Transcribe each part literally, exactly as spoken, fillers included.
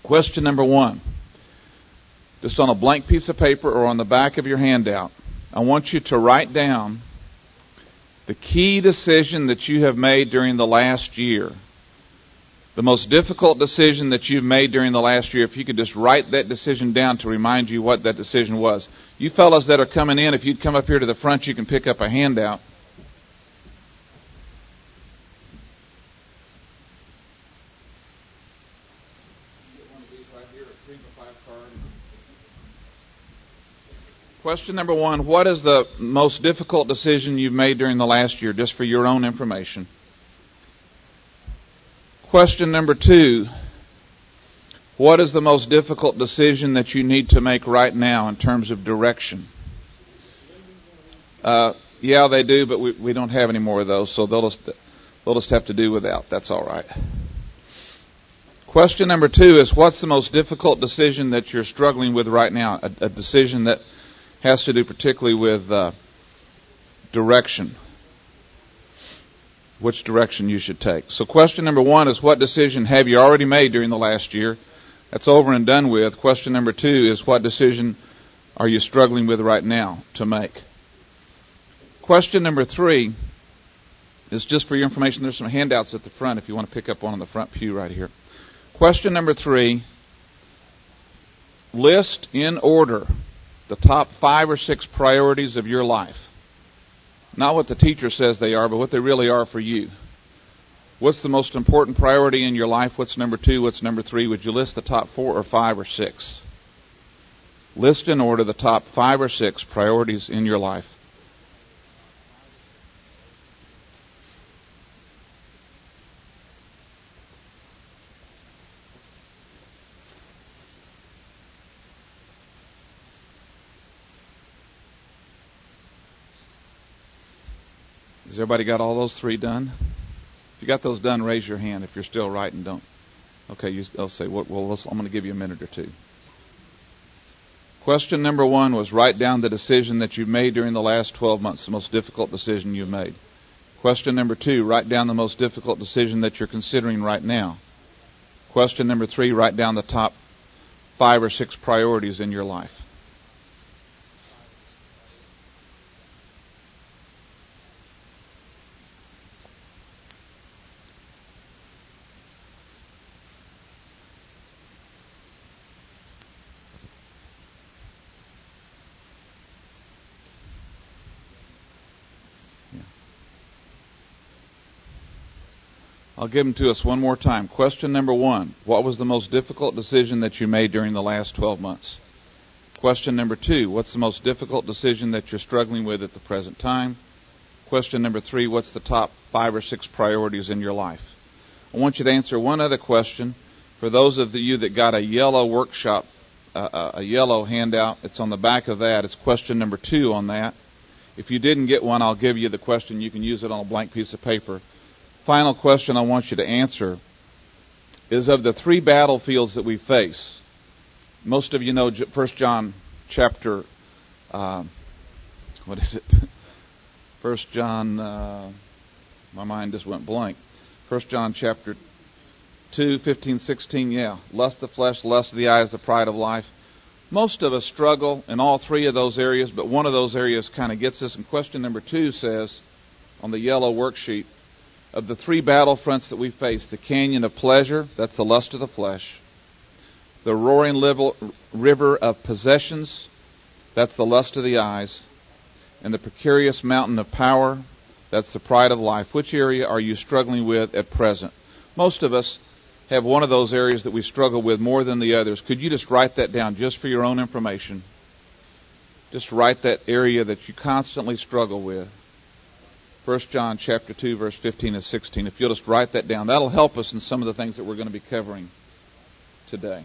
Question number one. Just on a blank piece of paper or on the back of your handout, I want you to write down the key decision that you have made during the last year. The most difficult decision that you've made during the last year. If you could just write that decision down to remind you what that decision was. You fellows that are coming in, if you'd come up here to the front, you can pick up a handout. Question number one, what is the most difficult decision you've made during the last year, just for your own information? Question number two, what is the most difficult decision that you need to make right now in terms of direction? Uh, yeah, they do, but we, we don't have any more of those, so they'll just, they'll just have to do without. That's all right. Question number two is, what's the most difficult decision that you're struggling with right now? A, a decision that has to do particularly with uh, direction. Which direction you should take. So question number one is, what decision have you already made during the last year? That's over and done with. Question number two is, what decision are you struggling with right now to make? Question number three is just for your information. There's some handouts at the front if you want to pick up one on the front pew right here. Question number three, list in order the top five or six priorities of your life. Not what the teacher says they are, but what they really are for you. What's the most important priority in your life? What's number two? What's number three? Would you list the top four or five or six? List in order the top five or six priorities in your life. Has everybody got all those three done? If you got those done, raise your hand. If you're still writing, don't. Okay, you, they'll say, well, well let's, I'm going to give you a minute or two. Question number one was, write down the decision that you've made during the last twelve months, the most difficult decision you've made. Question number two, write down the most difficult decision that you're considering right now. Question number three, write down the top five or six priorities in your life. I'll give them to us one more time. Question number one, what was the most difficult decision that you made during the last twelve months? Question number two, what's the most difficult decision that you're struggling with at the present time? Question number three, what's the top five or six priorities in your life? I want you to answer one other question. For those of you that got a yellow workshop, uh, a yellow handout, it's on the back of that. It's question number two on that. If you didn't get one, I'll give you the question. You can use it on a blank piece of paper. Final question I want you to answer is, of the three battlefields that we face, most of you know First John chapter, uh, what is it? First John, uh, my mind just went blank. First John chapter two, fifteen, sixteen, yeah. Lust of the flesh, lust of the eyes, the pride of life. Most of us struggle in all three of those areas, but one of those areas kind of gets us. And question number two says, on the yellow worksheet, of the three battlefronts that we face, the canyon of pleasure, that's the lust of the flesh. The roaring river of possessions, that's the lust of the eyes. And the precarious mountain of power, that's the pride of life. Which area are you struggling with at present? Most of us have one of those areas that we struggle with more than the others. Could you just write that down just for your own information? Just write that area that you constantly struggle with. First John chapter two, verse fifteen and sixteen. If you'll just write that down, that'll help us in some of the things that we're going to be covering today.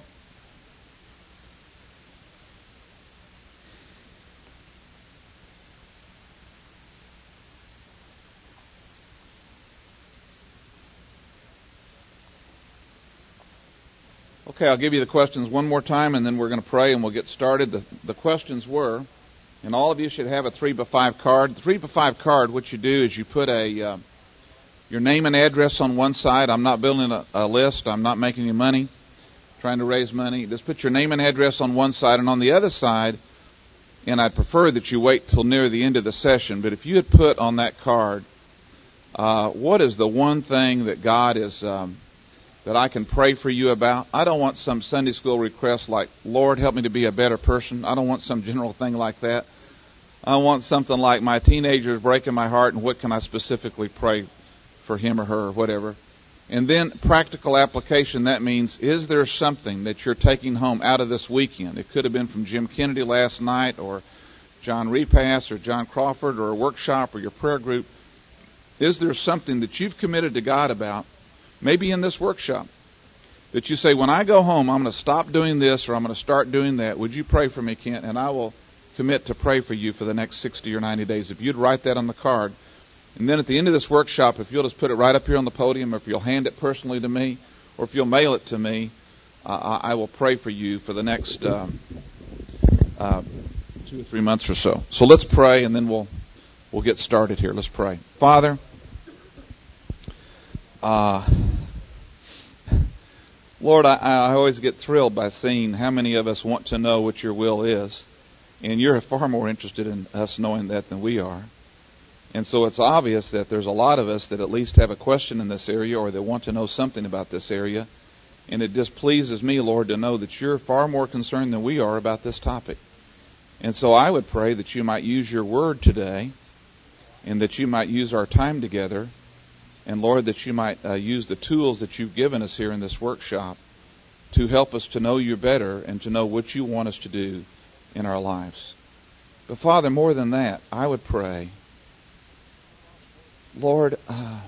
Okay, I'll give you the questions one more time, and then we're going to pray and we'll get started. The, the questions were, and all of you should have a three by five card. The three by five card, what you do is you put a uh, your name and address on one side. I'm not building a, a list. I'm not making any money. trying to raise money. Just put your name and address on one side, and on the other side, and I'd prefer that you wait till near the end of the session, but if you had put on that card, uh, what is the one thing that God is, um, that I can pray for you about? I don't want some Sunday school request like, Lord, help me to be a better person. I don't want some general thing like that. I want something like, my teenager is breaking my heart, and what can I specifically pray for him or her or whatever? And then practical application, that means, is there something that you're taking home out of this weekend? It could have been from Jim Kennedy last night, or John Repass, or John Crawford, or a workshop, or your prayer group. Is there something that you've committed to God about, maybe in this workshop, that you say, when I go home, I'm going to stop doing this, or I'm going to start doing that. Would you pray for me, Kent? And I will commit to pray for you for the next sixty or ninety days. If you'd write that on the card, and then at the end of this workshop, if you'll just put it right up here on the podium, or if you'll hand it personally to me, or if you'll mail it to me, uh, I will pray for you for the next um, uh, two or three months or so. So let's pray, and then we'll we'll get started here. Let's pray. Father, uh, Lord, I, I always get thrilled by seeing how many of us want to know what your will is, and you're far more interested in us knowing that than we are. And so it's obvious that there's a lot of us that at least have a question in this area, or that want to know something about this area. And it just pleases me, Lord, to know that you're far more concerned than we are about this topic. And so I would pray that you might use your word today, and that you might use our time together, and Lord, that you might uh, use the tools that you've given us here in this workshop to help us to know you better and to know what you want us to do in our lives. But Father, more than that, I would pray, Lord, uh,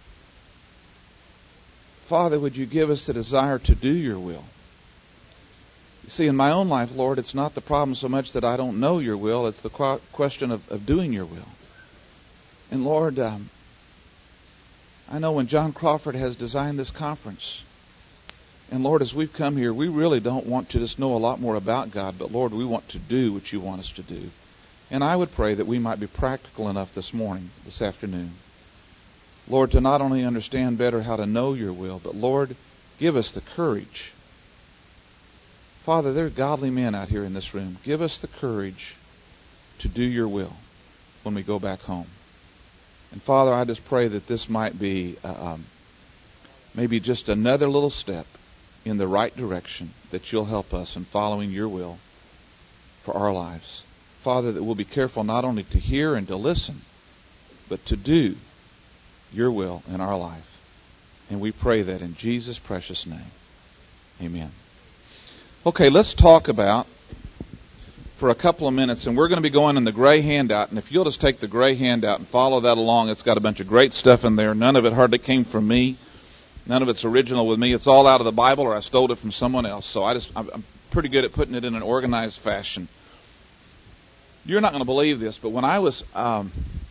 Father, would you give us the desire to do your will? You see, in my own life, Lord, it's not the problem so much that I don't know your will. It's the qu- question of, of doing your will. And Lord, um, I know when John Crawford has designed this conference, and Lord, as we've come here, we really don't want to just know a lot more about God, but Lord, we want to do what you want us to do. And I would pray that we might be practical enough this morning, this afternoon, Lord, to not only understand better how to know your will, but Lord, give us the courage. Father, there are godly men out here in this room. Give us the courage to do your will when we go back home. And Father, I just pray that this might be uh, um, maybe just another little step in the right direction, that you'll help us in following your will for our lives. Father, that we'll be careful not only to hear and to listen, but to do your will in our life. And we pray that in Jesus' precious name. Amen. Okay, let's talk about, for a couple of minutes, and we're going to be going in the gray handout, and if you'll just take the gray handout and follow that along, it's got a bunch of great stuff in there. None of it hardly came from me. None of it's original with me. It's all out of the Bible, or I stole it from someone else. So I just, I'm pretty good at putting it in an organized fashion. You're not going to believe this, but when I was... Um,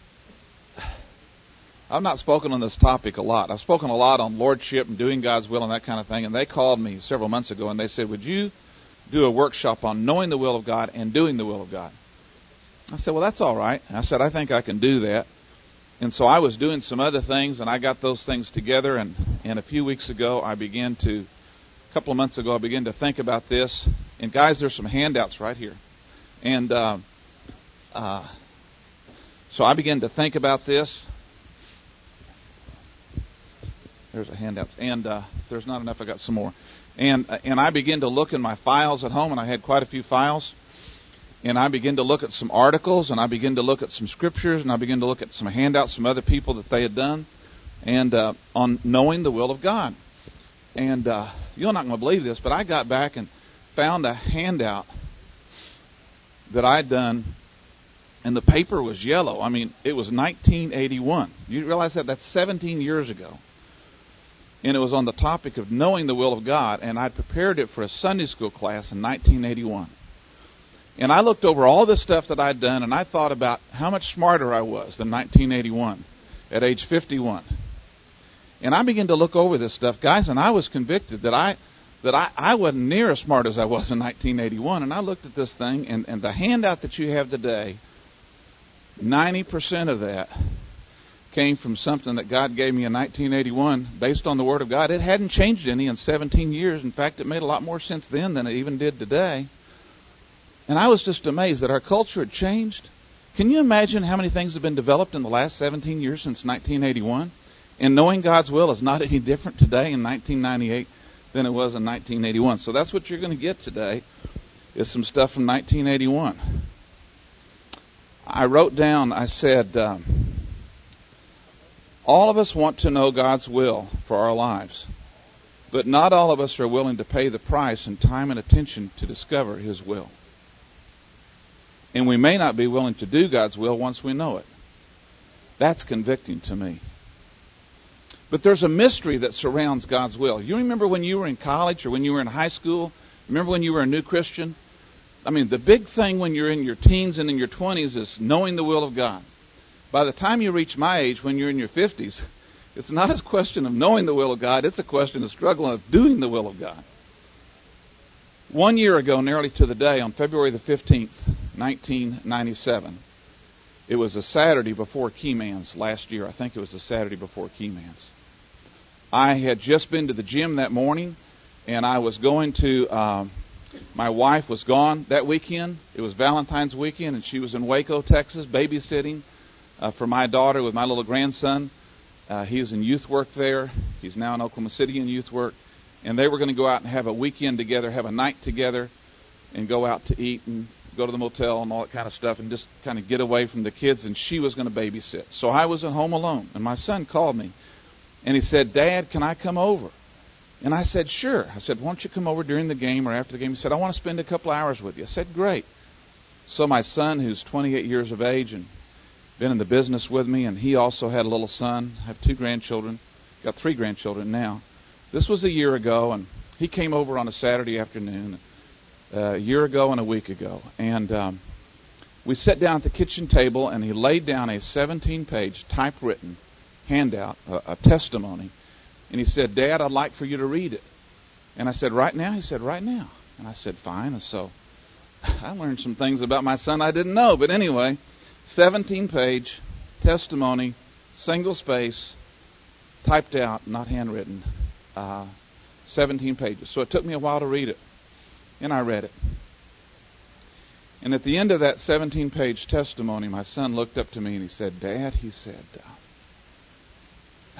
I've not spoken on this topic a lot. I've spoken a lot on lordship and doing God's will and that kind of thing. And they called me several months ago and they said, would you do a workshop on knowing the will of God and doing the will of God? I said, well, that's all right. And I said, I think I can do that. And so I was doing some other things, and I got those things together. And, and a few weeks ago, I began to, a couple of months ago, I began to think about this. And guys, there's some handouts right here. And uh, uh, so I began to think about this. There's a handout. And uh, if there's not enough, I got some more. And uh, and I began to look in my files at home, and I had quite a few files. And I began to look at some articles, and I began to look at some scriptures, and I began to look at some handouts, some other people that they had done, and uh, on knowing the will of God. And uh, you're not going to believe this, but I got back and found a handout that I'd done, and the paper was yellow. I mean, it was nineteen eighty-one. You realize that? That's seventeen years ago. And it was on the topic of knowing the will of God, and I'd prepared it for a Sunday school class in nineteen eighty-one. And I looked over all this stuff that I'd done, and I thought about how much smarter I was than nineteen eighty-one at age fifty-one. And I began to look over this stuff, guys, and I was convicted that I that I, I wasn't near as smart as I was in nineteen eighty-one. And I looked at this thing, and, and the handout that you have today, ninety percent of that came from something that God gave me in nineteen eighty-one based on the Word of God. It hadn't changed any in seventeen years. In fact, it made a lot more sense then than it even did today. And I was just amazed that our culture had changed. Can you imagine how many things have been developed in the last seventeen years since nineteen eighty-one? And knowing God's will is not any different today in nineteen ninety-eight than it was in nineteen eighty-one. So that's what you're going to get today, is some stuff from nineteen eighty-one. I wrote down, I said, um, all of us want to know God's will for our lives, but not all of us are willing to pay the price in time and attention to discover His will. And we may not be willing to do God's will once we know it. That's convicting to me. But there's a mystery that surrounds God's will. You remember when you were in college or when you were in high school? Remember when you were a new Christian? I mean, the big thing when you're in your teens and in your twenties is knowing the will of God. By the time you reach my age, when you're in your fifties, it's not a question of knowing the will of God. It's a question of struggling of doing the will of God. One year ago, nearly to the day, on February the fifteenth, nineteen ninety-seven, it was a Saturday before Keyman's last year. I think it was the Saturday before Keyman's. I had just been to the gym that morning, and I was going to, um, my wife was gone that weekend. It was Valentine's weekend, and she was in Waco, Texas, babysitting uh, for my daughter with my little grandson. Uh, he was in youth work there. He's now in Oklahoma City in youth work. And they were going to go out and have a weekend together, have a night together, and go out to eat and go to the motel and all that kind of stuff and just kind of get away from the kids, and she was going to babysit. So I was at home alone, and my son called me, and he said, "Dad, can I come over?" And I said, "Sure." I said, "Why don't you come over during the game or after the game?" He said, "I want to spend a couple hours with you." I said, "Great." So my son, who's twenty-eight years of age and been in the business with me, and he also had a little son. I have two grandchildren, got three grandchildren now. This was a year ago, and he came over on a Saturday afternoon, uh, a year ago and a week ago. And um, we sat down at the kitchen table, and he laid down a seventeen-page typewritten handout, a, a testimony. And he said, "Dad, I'd like for you to read it." And I said, "Right now?" He said, "Right now." And I said, "Fine." And so I learned some things about my son I didn't know. But anyway, seventeen-page testimony, single space, typed out, not handwritten. Uh, seventeen pages. So it took me a while to read it. And I read it. And at the end of that seventeen-page testimony, my son looked up to me and he said, "Dad," he said, uh,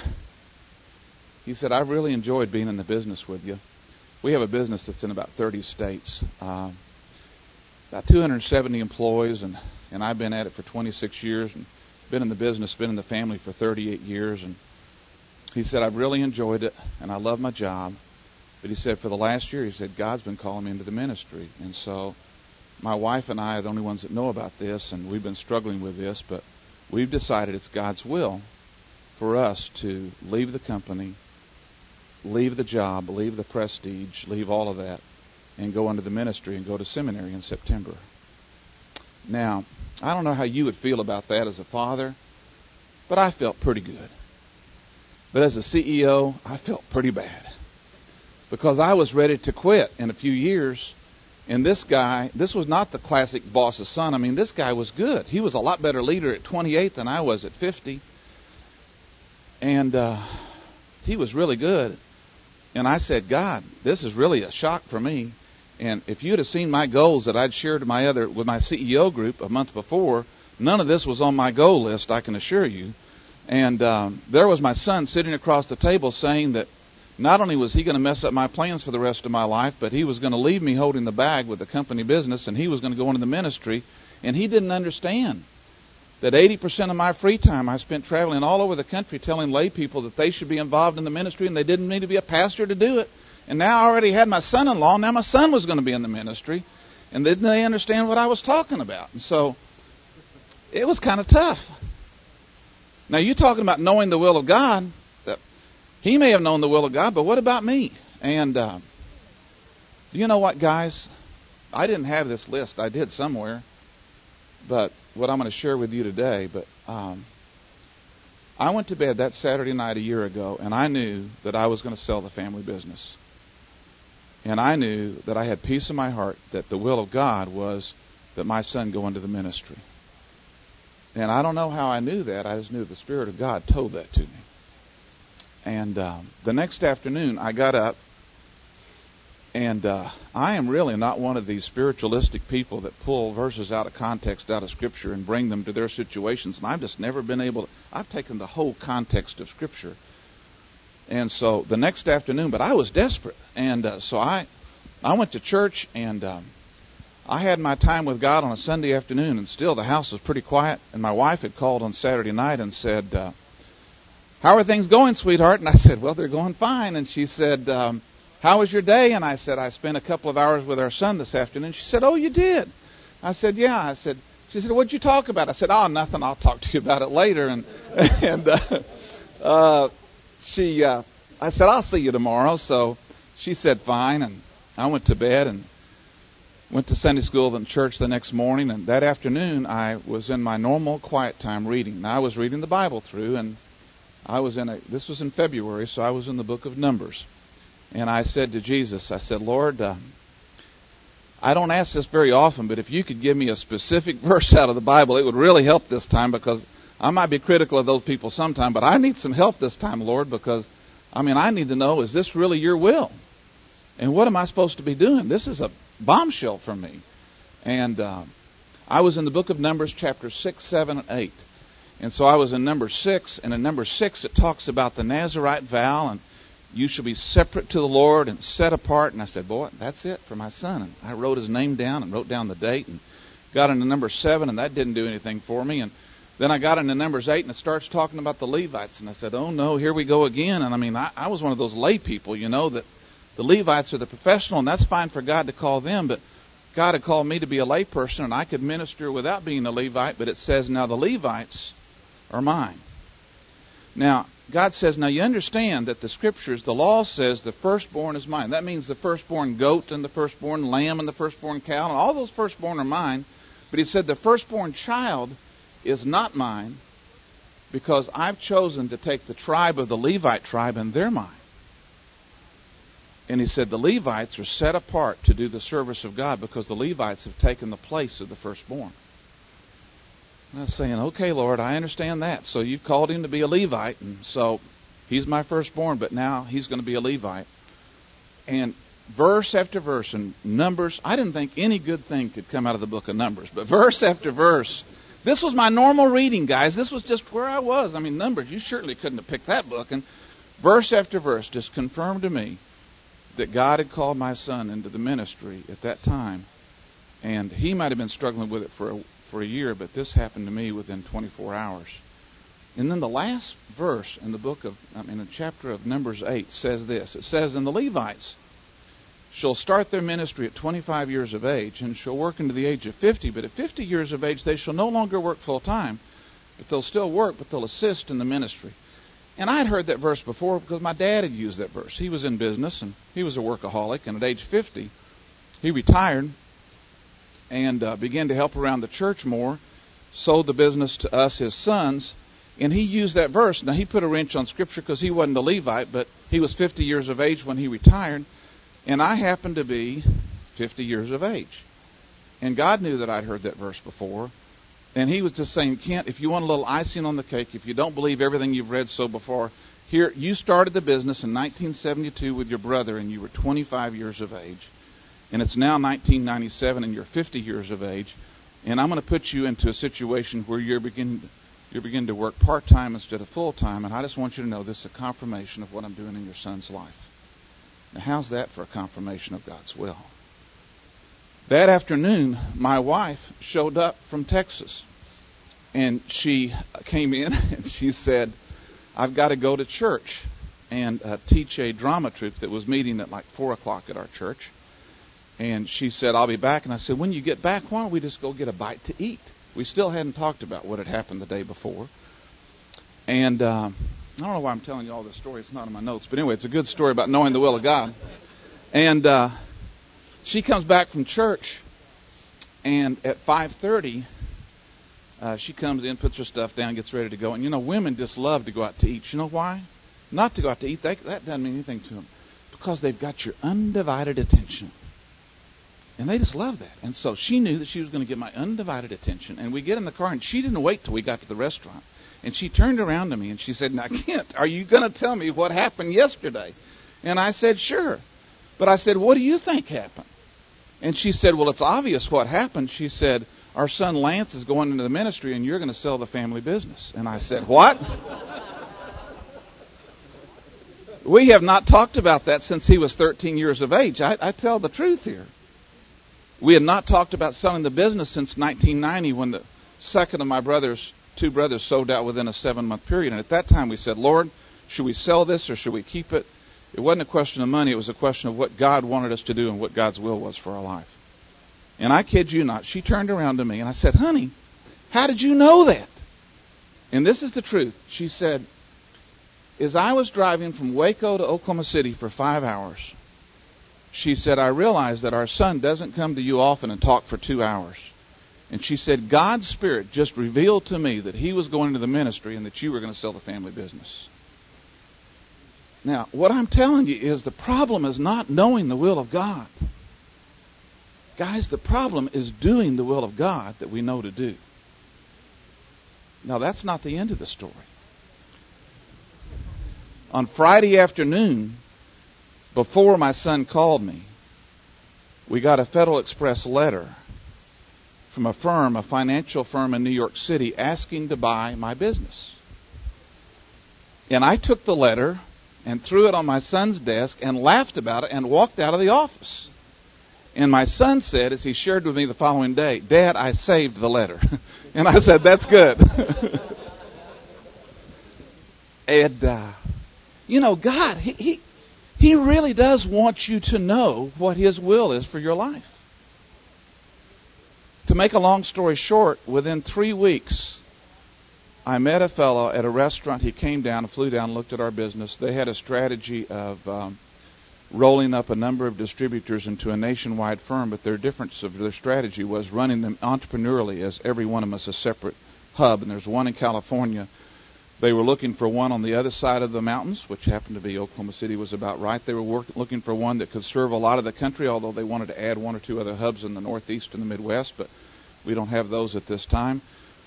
he said, "I really enjoyed being in the business with you. We have a business that's in about thirty states. Uh, about two hundred seventy employees, and, and I've been at it for twenty-six years, and been in the business, been in the family for thirty-eight years, and he said, I've really enjoyed it, and I love my job. But he said, for the last year, he said, God's been calling me into the ministry. And so my wife and I are the only ones that know about this, and we've been struggling with this, but we've decided it's God's will for us to leave the company, leave the job, leave the prestige, leave all of that, and go into the ministry and go to seminary in September." Now, I don't know how you would feel about that as a father, but I felt pretty good. But as a C E O, I felt pretty bad because I was ready to quit in a few years. And this guy, this was not the classic boss's son. I mean, this guy was good. He was a lot better leader at twenty-eight than I was at fifty. And uh, he was really good. And I said, "God, this is really a shock for me. And if you'd have seen my goals that I'd shared with my other with my C E O group a month before, none of this was on my goal list, I can assure you." And um, there was my son sitting across the table saying that not only was he going to mess up my plans for the rest of my life, but he was going to leave me holding the bag with the company business, and he was going to go into the ministry. And he didn't understand that eighty percent of my free time I spent traveling all over the country telling lay people that they should be involved in the ministry, and they didn't need to be a pastor to do it. And now I already had my son-in-law. Now my son was going to be in the ministry. And didn't they understand what I was talking about? And so it was kind of tough. Now, you're talking about knowing the will of God. He may have known the will of God, but what about me? And uh, you know what, guys? I didn't have this list. I did somewhere. But what I'm going to share with you today, but um, I went to bed that Saturday night a year ago, and I knew that I was going to sell the family business. And I knew that I had peace in my heart that the will of God was that my son go into the ministry. And I don't know how I knew that. I just knew the Spirit of God told that to me. And um, the next afternoon, I got up, and uh, I am really not one of these spiritualistic people that pull verses out of context, out of Scripture, and bring them to their situations. And I've just never been able to. I've taken the whole context of Scripture. And so the next afternoon, but I was desperate. And uh, so I, I went to church, and um, I had my time with God on a Sunday afternoon, and still the house was pretty quiet. And my wife had called on Saturday night and said, uh, "How are things going, sweetheart?" And I said, "Well, they're going fine." And she said, um, "How was your day?" And I said, "I spent a couple of hours with our son this afternoon." She said, "Oh, you did?" I said, "Yeah." I said, she said, "What'd you talk about?" I said, "Oh, nothing. I'll talk to you about it later." And and uh, uh, she, uh, I said, "I'll see you tomorrow." So she said, "Fine." And I went to bed and went to Sunday school and church the next morning. And that afternoon, I was in my normal quiet time reading. Now, I was reading the Bible through, and I was in a. This was in February, so I was in the book of Numbers. And I said to Jesus, I said, "Lord, uh, I don't ask this very often, but if you could give me a specific verse out of the Bible, it would really help this time, because I might be critical of those people sometime, but I need some help this time, Lord, because, I mean, I need to know, is this really your will? And what am I supposed to be doing? This is a bombshell for me." And uh, I was in the book of Numbers, chapter six, seven, and eight. And so I was in number six, and in number six it talks about the Nazirite vow, and you shall be separate to the Lord and set apart. And I said, boy, that's it for my son. And I wrote his name down and wrote down the date and got into number seven, and that didn't do anything for me. And then I got into numbers eight, and it starts talking about the Levites. And I said, oh, no, here we go again. And I mean, I, I was one of those lay people, you know, that the Levites are the professional, and that's fine for God to call them. But God had called me to be a lay person, and I could minister without being a Levite. But it says, now the Levites are mine. Now, God says, now you understand that the Scriptures, the law says the firstborn is mine. That means the firstborn goat and the firstborn lamb and the firstborn cow, and all those firstborn are mine. But he said the firstborn child is not mine, because I've chosen to take the tribe of the Levite tribe, and they're mine. And he said the Levites are set apart to do the service of God, because the Levites have taken the place of the firstborn. And I was saying, okay, Lord, I understand that. So you've called him to be a Levite, and so he's my firstborn, but now he's going to be a Levite. And verse after verse in Numbers, I didn't think any good thing could come out of the book of Numbers, but verse after verse, this was my normal reading, guys. This was just where I was. I mean, Numbers, you certainly couldn't have picked that book. And verse after verse just confirmed to me that God had called my son into the ministry at that time. And he might have been struggling with it for a for a year, but this happened to me within twenty-four hours. And then the last verse in the book of, I mean, the chapter of Numbers eight says this. It says, and the Levites shall start their ministry at twenty-five years of age, and shall work into the age of fifty. But at fifty years of age, they shall no longer work full time, but they'll still work, but they'll assist in the ministry. And I had heard that verse before, because my dad had used that verse. He was in business, and he was a workaholic, and at age fifty, he retired and uh, began to help around the church more, sold the business to us, his sons, and he used that verse. Now, he put a wrench on Scripture because he wasn't a Levite, but he was fifty years of age when he retired, and I happened to be fifty years of age. And God knew that I'd heard that verse before, and he was just saying, Kent, if you want a little icing on the cake, if you don't believe everything you've read so before, here, you started the business in nineteen seventy-two with your brother, and you were twenty-five years of age. And it's now nineteen ninety-seven, and you're fifty years of age. And I'm going to put you into a situation where you're begin, you're beginning to work part-time instead of full-time. And I just want you to know this is a confirmation of what I'm doing in your son's life. Now, how's that for a confirmation of God's will? That afternoon, my wife showed up from Texas. And she came in, and she said, I've got to go to church and uh, teach a drama troupe that was meeting at like four o'clock at our church. And she said, I'll be back. And I said, when you get back, why don't we just go get a bite to eat? We still hadn't talked about what had happened the day before. And um, I don't know why I'm telling you all this story. It's not in my notes. But anyway, it's a good story about knowing the will of God. And uh, she comes back from church, and at five thirty, uh, she comes in, puts her stuff down, gets ready to go. And, you know, women just love to go out to eat. You know why? Not to go out to eat. They, that doesn't mean anything to them. Because they've got your undivided attention. And they just love that. And so she knew that she was going to get my undivided attention. And we get in the car, and she didn't wait till we got to the restaurant. And she turned around to me, and she said, "Now, Kent, are you going to tell me what happened yesterday?" And I said, "Sure." But I said, "What do you think happened?" And she said, "Well, it's obvious what happened." She said, "Our son Lance is going into the ministry, and you're going to sell the family business." And I said, "What?" We have not talked about that since he was thirteen years of age. I, I tell the truth here. We had not talked about selling the business since nineteen ninety, when the second of my brothers, two brothers, sold out within a seven-month period. And at that time we said, "Lord, should we sell this or should we keep it?" It wasn't a question of money. It was a question of what God wanted us to do and what God's will was for our life. And I kid you not, she turned around to me and I said, "Honey, how did you know that?" And this is the truth. She said, "As I was driving from Waco to Oklahoma City for five hours, she said, I realized that our son doesn't come to you often and talk for two hours. And she said, God's Spirit just revealed to me that he was going into the ministry and that you were going to sell the family business." Now, what I'm telling you is the problem is not knowing the will of God. Guys, the problem is doing the will of God that we know to do. Now, that's not the end of the story. On Friday afternoon, before my son called me, we got a Federal Express letter from a firm, a financial firm in New York City, asking to buy my business. And I took the letter and threw it on my son's desk and laughed about it and walked out of the office. And my son said, as he shared with me the following day, "Dad, I saved the letter." And I said, "That's good." And, uh, you know, God, he, he, he really does want you to know what his will is for your life. To make a long story short, within three weeks, I met a fellow at a restaurant. He came down and flew down and looked at our business. They had a strategy of um, rolling up a number of distributors into a nationwide firm, but their difference of their strategy was running them entrepreneurially as every one of them is a separate hub. And there's one in California. They were looking for one on the other side of the mountains, which happened to be Oklahoma City was about right. They were work, looking for one that could serve a lot of the country, although they wanted to add one or two other hubs in the Northeast and the Midwest, but we don't have those at this time.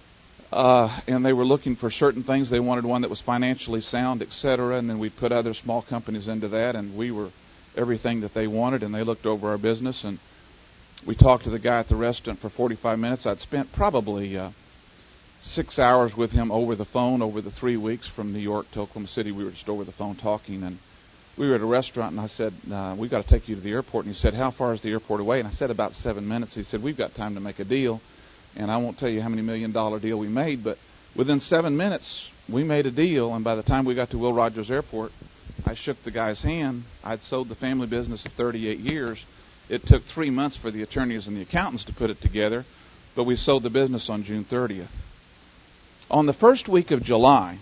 Uh, and they were looking for certain things. They wanted one that was financially sound, et cetera, and then we put other small companies into that, and we were everything that they wanted, and they looked over our business, and we talked to the guy at the restaurant for forty-five minutes. I'd spent probably uh, six hours with him over the phone over the three weeks from New York to Oklahoma City. We were just over the phone talking, and we were at a restaurant, and I said, uh, "We've got to take you to the airport." And he said, "How far is the airport away?" And I said, "About seven minutes." He said, "We've got time to make a deal." And I won't tell you how many million dollar deal we made, but within seven minutes, we made a deal. And by the time we got to Will Rogers Airport, I shook the guy's hand. I'd sold the family business of thirty-eight years. It took three months for the attorneys and the accountants to put it together, but we sold the business on June thirtieth. On the first week of July,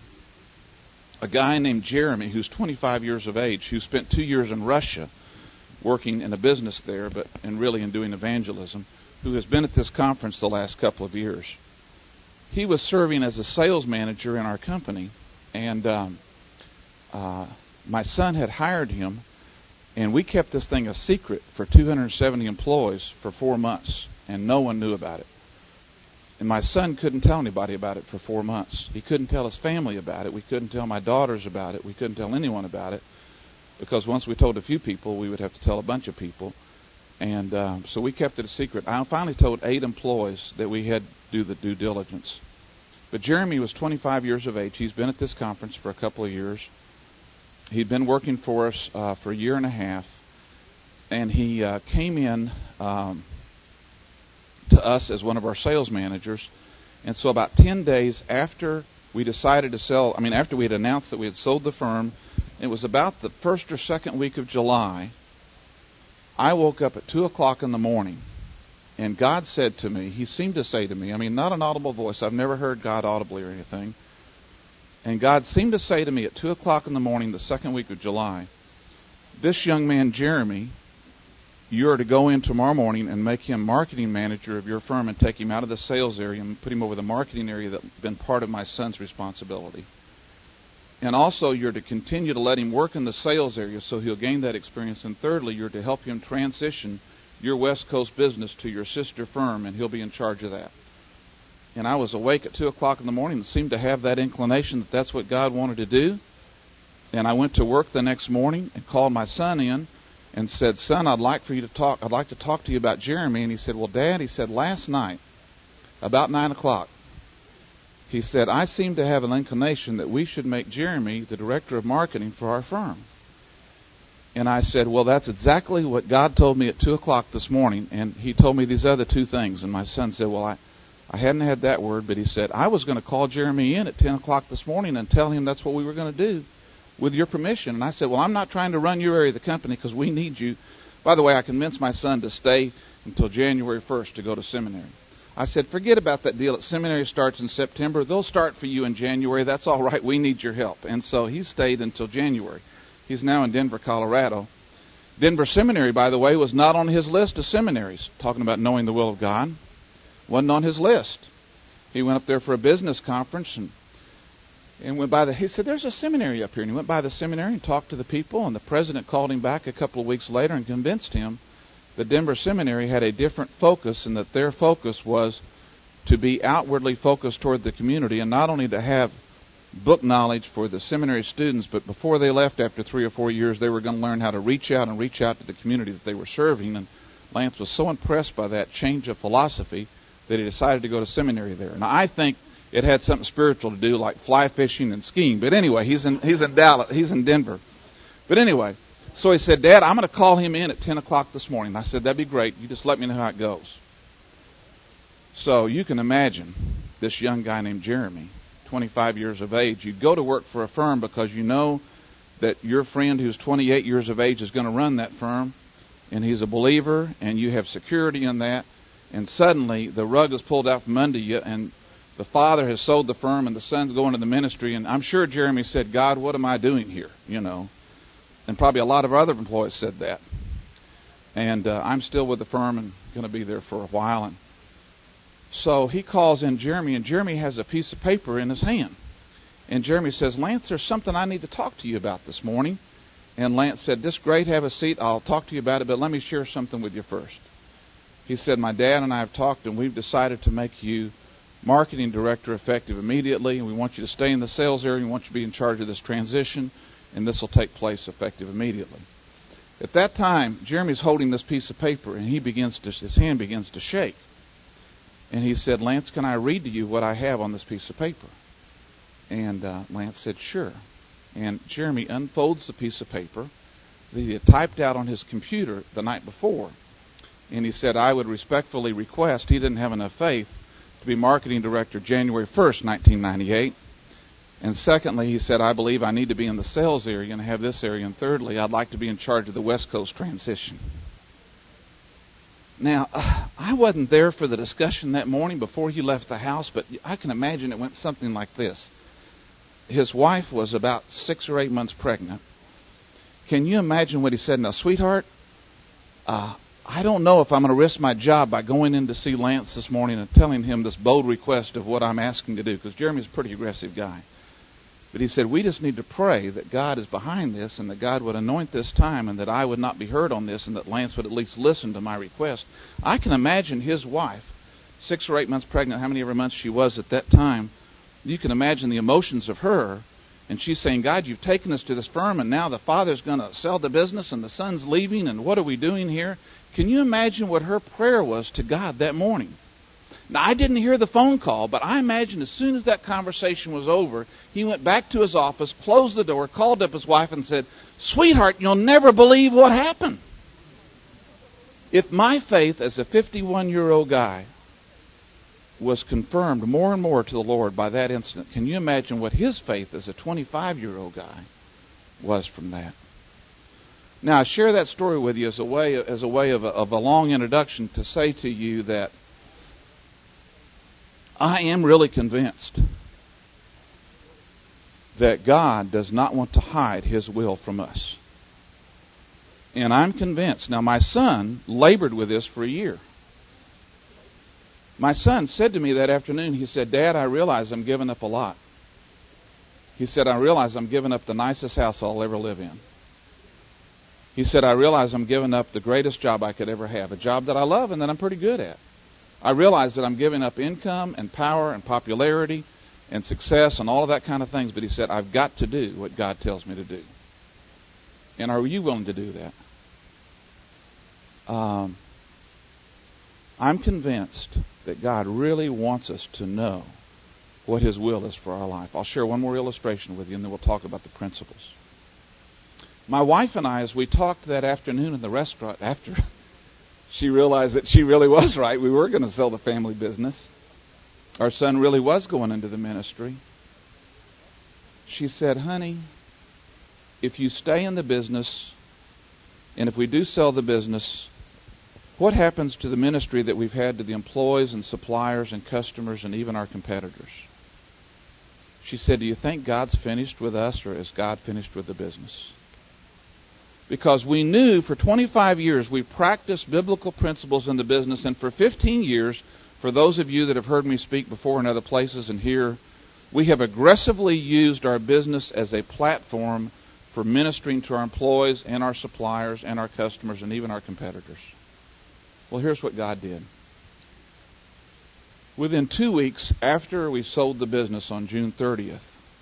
a guy named Jeremy, who's twenty-five years of age, who spent two years in Russia working in a business there, but and really in doing evangelism, who has been at this conference the last couple of years. He was serving as a sales manager in our company, and um, uh, my son had hired him, and we kept this thing a secret for two hundred seventy employees for four months, and no one knew about it. And my son couldn't tell anybody about it for four months. He couldn't tell his family about it. We couldn't tell my daughters about it. We couldn't tell anyone about it, because once we told a few people, we would have to tell a bunch of people. And uh, so we kept it a secret. I finally told eight employees that we had to do the due diligence. But Jeremy was twenty-five years of age. He's been at this conference for a couple of years. He'd been working for us uh, for a year and a half. And he uh, came in um, to us as one of our sales managers. And so about ten days after we decided to sell, I mean, after we had announced that we had sold the firm, it was about the first or second week of July, I woke up at two o'clock in the morning, and God said to me, he seemed to say to me, I mean, not an audible voice. I've never heard God audibly or anything. And God seemed to say to me at two o'clock in the morning, the second week of July, "This young man, Jeremy, you are to go in tomorrow morning and make him marketing manager of your firm and take him out of the sales area and put him over the marketing area that's been part of my son's responsibility. And also, you're to continue to let him work in the sales area so he'll gain that experience. And thirdly, you're to help him transition your West Coast business to your sister firm, and he'll be in charge of that. And I was awake at two o'clock in the morning and seemed to have that inclination that that's what God wanted to do. And I went to work the next morning and called my son in and said, son, I'd like for you to talk. I'd like to talk to you about Jeremy. And he said, well, Dad, he said, last night, about nine o'clock, he said, I seem to have an inclination that we should make Jeremy the director of marketing for our firm. And I said, well, that's exactly what God told me at two o'clock this morning. And he told me these other two things. And my son said, well, I, I hadn't had that word, but he said, I was going to call Jeremy in at ten o'clock this morning and tell him that's what we were going to do with your permission. And I said, well, I'm not trying to run your area of the company because we need you. By the way, I convinced my son to stay until January first to go to seminary. I said, forget about that deal. Seminary starts in September. They'll start for you in January. That's all right. We need your help. And so he stayed until January. He's now in Denver, Colorado. Denver Seminary, by the way, was not on his list of seminaries, talking about knowing the will of God. Wasn't on his list. He went up there for a business conference and and went by the, he said, there's a seminary up here. And he went by the seminary and talked to the people, and the president called him back a couple of weeks later and convinced him that Denver Seminary had a different focus, and that their focus was to be outwardly focused toward the community, and not only to have book knowledge for the seminary students, but before they left after three or four years, they were going to learn how to reach out and reach out to the community that they were serving. And Lance was so impressed by that change of philosophy that he decided to go to seminary there. Now, I think it had something spiritual to do, like fly fishing and skiing. But anyway, he's in he's in Dallas, he's in Denver. But anyway, so he said, Dad, I'm going to call him in at ten o'clock this morning. I said, that'd be great. You just let me know how it goes. So you can imagine this young guy named Jeremy, twenty-five years of age. You go to work for a firm because you know that your friend who's twenty-eight years of age is going to run that firm, and he's a believer, and you have security in that. And suddenly the rug is pulled out from under you, and the father has sold the firm, and the son's going to the ministry. And I'm sure Jeremy said, God, what am I doing here? You know. And probably a lot of other employees said that. And uh, I'm still with the firm and going to be there for a while. And so he calls in Jeremy, and Jeremy has a piece of paper in his hand. And Jeremy says, Lance, there's something I need to talk to you about this morning. And Lance said, this great, have a seat. I'll talk to you about it, but let me share something with you first. He said, my dad and I have talked, and we've decided to make you marketing director effective immediately, and we want you to stay in the sales area. We want you to be in charge of this transition, and this will take place effective immediately. At that time, Jeremy's holding this piece of paper, and he begins to, his hand begins to shake. And he said, Lance, can I read to you what I have on this piece of paper? And uh, Lance said, sure. And Jeremy unfolds the piece of paper that he had typed out on his computer the night before. And he said, I would respectfully request, he didn't have enough faith, to be marketing director January first, nineteen ninety-eight. And secondly, he said, I believe I need to be in the sales area and have this area. And thirdly, I'd like to be in charge of the West Coast transition. Now, uh, I wasn't there for the discussion that morning before he left the house, but I can imagine it went something like this. His wife was about six or eight months pregnant. Can you imagine what he said? Now, sweetheart, uh, I don't know if I'm going to risk my job by going in to see Lance this morning and telling him this bold request of what I'm asking to do, because Jeremy's a pretty aggressive guy. But he said, we just need to pray that God is behind this, and that God would anoint this time, and that I would not be heard on this, and that Lance would at least listen to my request. I can imagine his wife, six or eight months pregnant, how many ever months she was at that time. You can imagine the emotions of her. And she's saying, God, you've taken us to this firm, and now the father's going to sell the business, and the son's leaving, and what are we doing here? Can you imagine what her prayer was to God that morning? Now, I didn't hear the phone call, but I imagine as soon as that conversation was over, he went back to his office, closed the door, called up his wife, and said, sweetheart, you'll never believe what happened. If my faith as a fifty-one-year-old guy was confirmed more and more to the Lord by that incident, can you imagine what his faith as a twenty-five-year-old guy was from that? Now, I share that story with you as a way as a way of a, of a long introduction to say to you that I am really convinced that God does not want to hide His will from us. And I'm convinced. Now, my son labored with this for a year. My son said to me that afternoon, he said, Dad, I realize I'm giving up a lot. He said, I realize I'm giving up the nicest house I'll ever live in. He said, I realize I'm giving up the greatest job I could ever have, a job that I love and that I'm pretty good at. I realize that I'm giving up income and power and popularity and success and all of that kind of things. But he said, I've got to do what God tells me to do. And are you willing to do that? Um, I'm convinced that God really wants us to know what His will is for our life. I'll share one more illustration with you, and then we'll talk about the principles. My wife and I, as we talked that afternoon in the restaurant, after she realized that she really was right, we were going to sell the family business. Our son really was going into the ministry. She said, honey, if you stay in the business, and if we do sell the business, what happens to the ministry that we've had to the employees and suppliers and customers and even our competitors? She said, do you think God's finished with us, or is God finished with the business? Because we knew for twenty-five years we practiced biblical principles in the business, and for fifteen years, for those of you that have heard me speak before in other places and here, we have aggressively used our business as a platform for ministering to our employees and our suppliers and our customers and even our competitors. Well, here's what God did. Within two weeks after we sold the business on June thirtieth,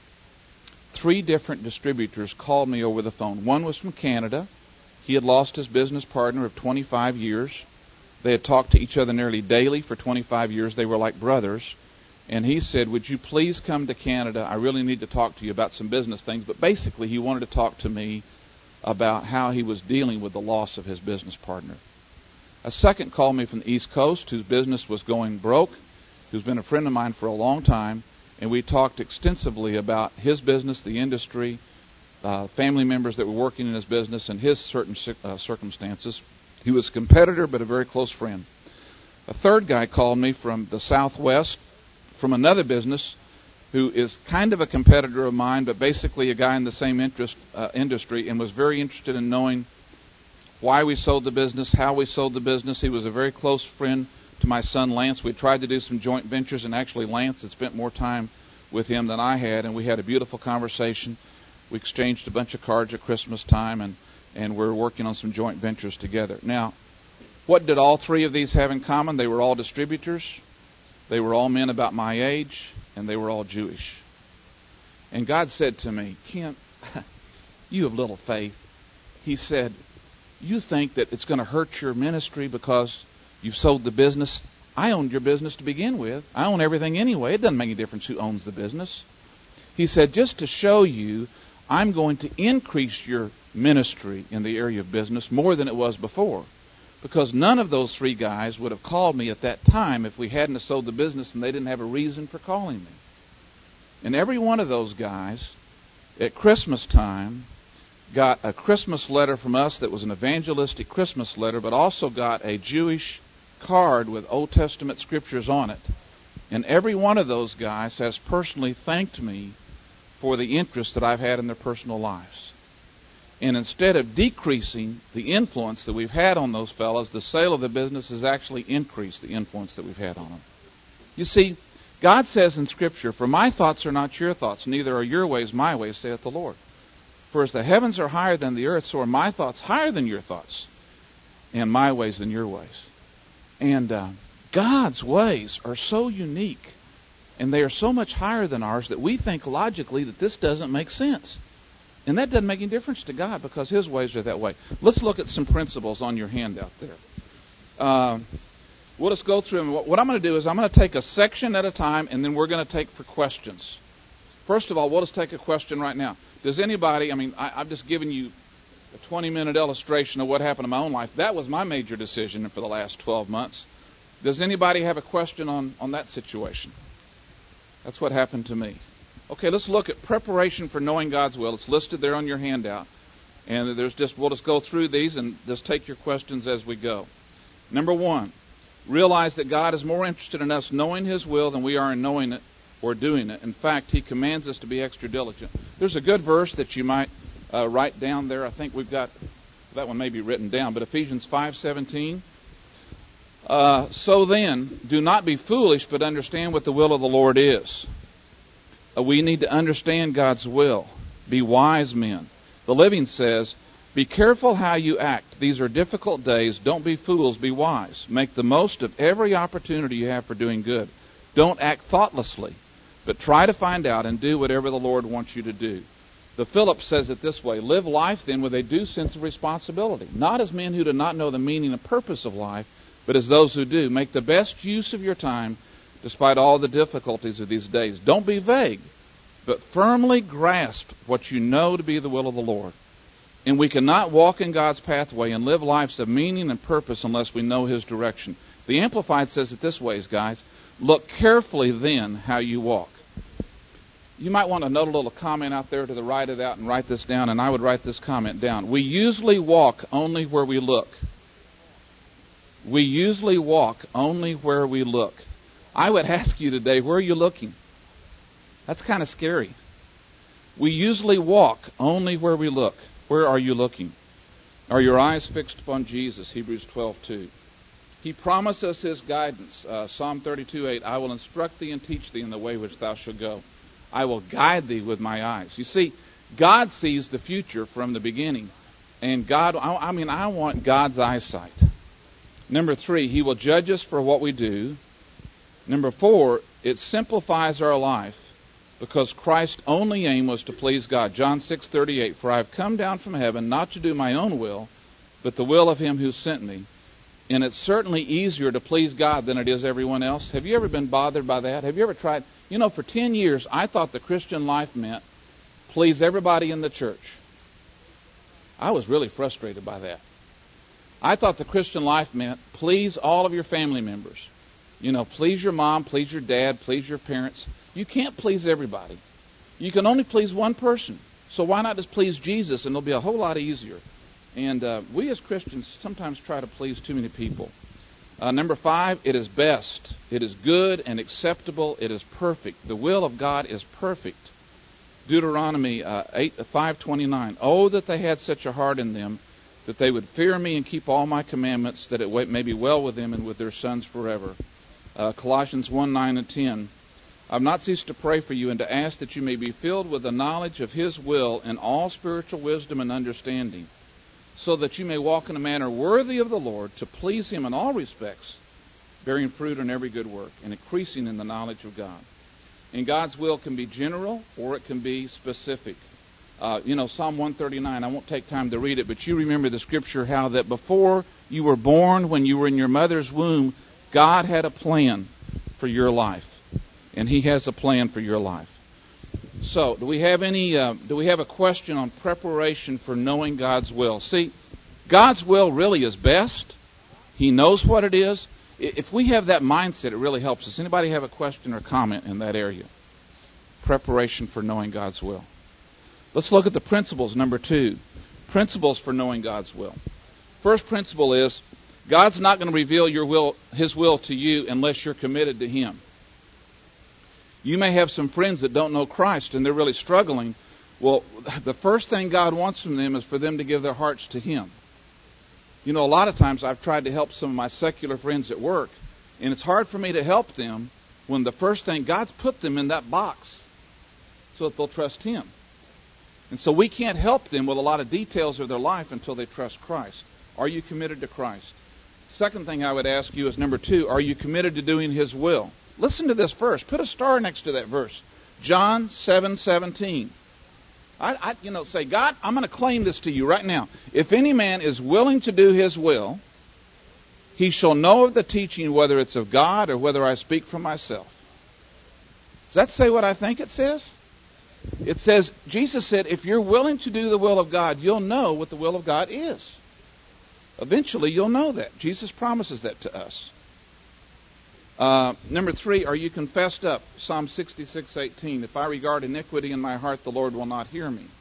three different distributors called me over the phone. One was from Canada. He had lost his business partner of twenty-five years. They had talked to each other nearly daily for twenty-five years. They were like brothers. And he said, would you please come to Canada? I really need to talk to you about some business things. But basically, he wanted to talk to me about how he was dealing with the loss of his business partner. A second called me from the East Coast, whose business was going broke, who's been a friend of mine for a long time. And we talked extensively about his business, the industry, uh, family members that were working in his business, and his certain uh, circumstances. He was a competitor, but a very close friend. A third guy called me from the Southwest, from another business, who is kind of a competitor of mine, but basically a guy in the same interest uh, industry, and was very interested in knowing why we sold the business, how we sold the business. He was a very close friend to my son Lance. We tried to do some joint ventures, and actually Lance had spent more time with him than I had, and we had a beautiful conversation. We exchanged a bunch of cards at Christmas time, and, and we're working on some joint ventures together. Now, what did all three of these have in common? They were all distributors. They were all men about my age, and they were all Jewish. And God said to me, Kent, you have little faith. He said, you think that it's going to hurt your ministry because you've sold the business. I owned your business to begin with. I own everything anyway. It doesn't make any difference who owns the business. He said, just to show you, I'm going to increase your ministry in the area of business more than it was before. Because none of those three guys would have called me at that time if we hadn't have sold the business and they didn't have a reason for calling me. And every one of those guys, at Christmas time, got a Christmas letter from us that was an evangelistic Christmas letter, but also got a Jewish card with Old Testament scriptures on it. And every one of those guys has personally thanked me for the interest that I've had in their personal lives. And instead of decreasing the influence that we've had on those fellows, the sale of the business has actually increased the influence that we've had on them. You see, God says in Scripture, for my thoughts are not your thoughts, neither are your ways my ways, saith the Lord. For as the heavens are higher than the earth, so are my thoughts higher than your thoughts, and my ways than your ways. And uh, God's ways are so unique, and they are so much higher than ours that we think logically that this doesn't make sense. And that doesn't make any difference to God because His ways are that way. Let's look at some principles on your handout there. Uh, we'll just go through them. What, what I'm going to do is I'm going to take a section at a time, and then we're going to take for questions. First of all, we'll just take a question right now. Does anybody, I mean, I, I've just given you a twenty-minute illustration of what happened in my own life. That was my major decision for the last twelve months. Does anybody have a question on, on that situation? That's what happened to me. Okay, let's look at preparation for knowing God's will. It's listed there on your handout. And there's just we'll just go through these and just take your questions as we go. Number one, realize that God is more interested in us knowing His will than we are in knowing it or doing it. In fact, He commands us to be extra diligent. There's a good verse that you might uh, write down there. I think we've got, that one may be written down, but Ephesians five seventeen. Uh, so then, do not be foolish, but understand what the will of the Lord is. Uh, we need to understand God's will. Be wise men. The Living says, Be careful how you act. These are difficult days. Don't be fools. Be wise. Make the most of every opportunity you have for doing good. Don't act thoughtlessly, but try to find out and do whatever the Lord wants you to do. The Philip says it this way: live life then with a due sense of responsibility, not as men who do not know the meaning and purpose of life, but as those who do. Make the best use of your time despite all the difficulties of these days. Don't be vague, but firmly grasp what you know to be the will of the Lord. And we cannot walk in God's pathway and live lives of meaning and purpose unless we know His direction. The Amplified says it this way, guys: look carefully then how you walk. You might want to note a little comment out there to the right of that and write this down, and I would write this comment down. We usually walk only where we look. We usually walk only where we look. I would ask you today, where are you looking? That's kind of scary. We usually walk only where we look. Where are you looking? Are your eyes fixed upon Jesus? Hebrews twelve two. He promised us His guidance. Uh, Psalm thirty-two eight. I will instruct thee and teach thee in the way which thou shalt go. I will guide thee with my eyes. You see, God sees the future from the beginning. And God, I, I mean, I want God's eyesight. Number three, He will judge us for what we do. Number four, it simplifies our life because Christ's only aim was to please God. John six thirty-eight, for I have come down from heaven not to do my own will, but the will of Him who sent me. And it's certainly easier to please God than it is everyone else. Have you ever been bothered by that? Have you ever tried? You know, for ten years, I thought the Christian life meant please everybody in the church. I was really frustrated by that. I thought the Christian life meant please all of your family members. You know, please your mom, please your dad, please your parents. You can't please everybody. You can only please one person. So why not just please Jesus, and it'll be a whole lot easier. And uh, we as Christians sometimes try to please too many people. Uh, number five, it is best. It is good and acceptable. It is perfect. The will of God is perfect. Deuteronomy uh, eight, five twenty-nine. Oh, that they had such a heart in them, that they would fear me and keep all my commandments, that it may be well with them and with their sons forever. Uh, Colossians one, nine and ten. I have not ceased to pray for you and to ask that you may be filled with the knowledge of His will and all spiritual wisdom and understanding, so that you may walk in a manner worthy of the Lord, to please Him in all respects, bearing fruit in every good work, and increasing in the knowledge of God. And God's will can be general, or it can be specific. Uh, you know, Psalm one thirty-nine, I won't take time to read it, but you remember the scripture how that before you were born, when you were in your mother's womb, God had a plan for your life. And He has a plan for your life. So, do we have any, uh, do we have a question on preparation for knowing God's will? See, God's will really is best. He knows what it is. If we have that mindset, it really helps us. Anybody have a question or comment in that area? Preparation for knowing God's will. Let's look at the principles, number two. Principles for knowing God's will. First principle is, God's not going to reveal your will, His will to you unless you're committed to Him. You may have some friends that don't know Christ and they're really struggling. Well, the first thing God wants from them is for them to give their hearts to Him. You know, a lot of times I've tried to help some of my secular friends at work, and it's hard for me to help them when the first thing, God's put them in that box so that they'll trust Him. And so we can't help them with a lot of details of their life until they trust Christ. Are you committed to Christ? Second thing I would ask you is, number two, are you committed to doing His will? Listen to this verse. Put a star next to that verse. John seven seventeen. I, I, you know, say, God, I'm going to claim this to you right now. If any man is willing to do His will, he shall know of the teaching, whether it's of God or whether I speak from myself. Does that say what I think it says? It says, Jesus said, if you're willing to do the will of God, you'll know what the will of God is. Eventually, you'll know that. Jesus promises that to us. Uh, number three, are you confessed up? Psalm sixty-six eighteen. If I regard iniquity in my heart, the Lord will not hear me.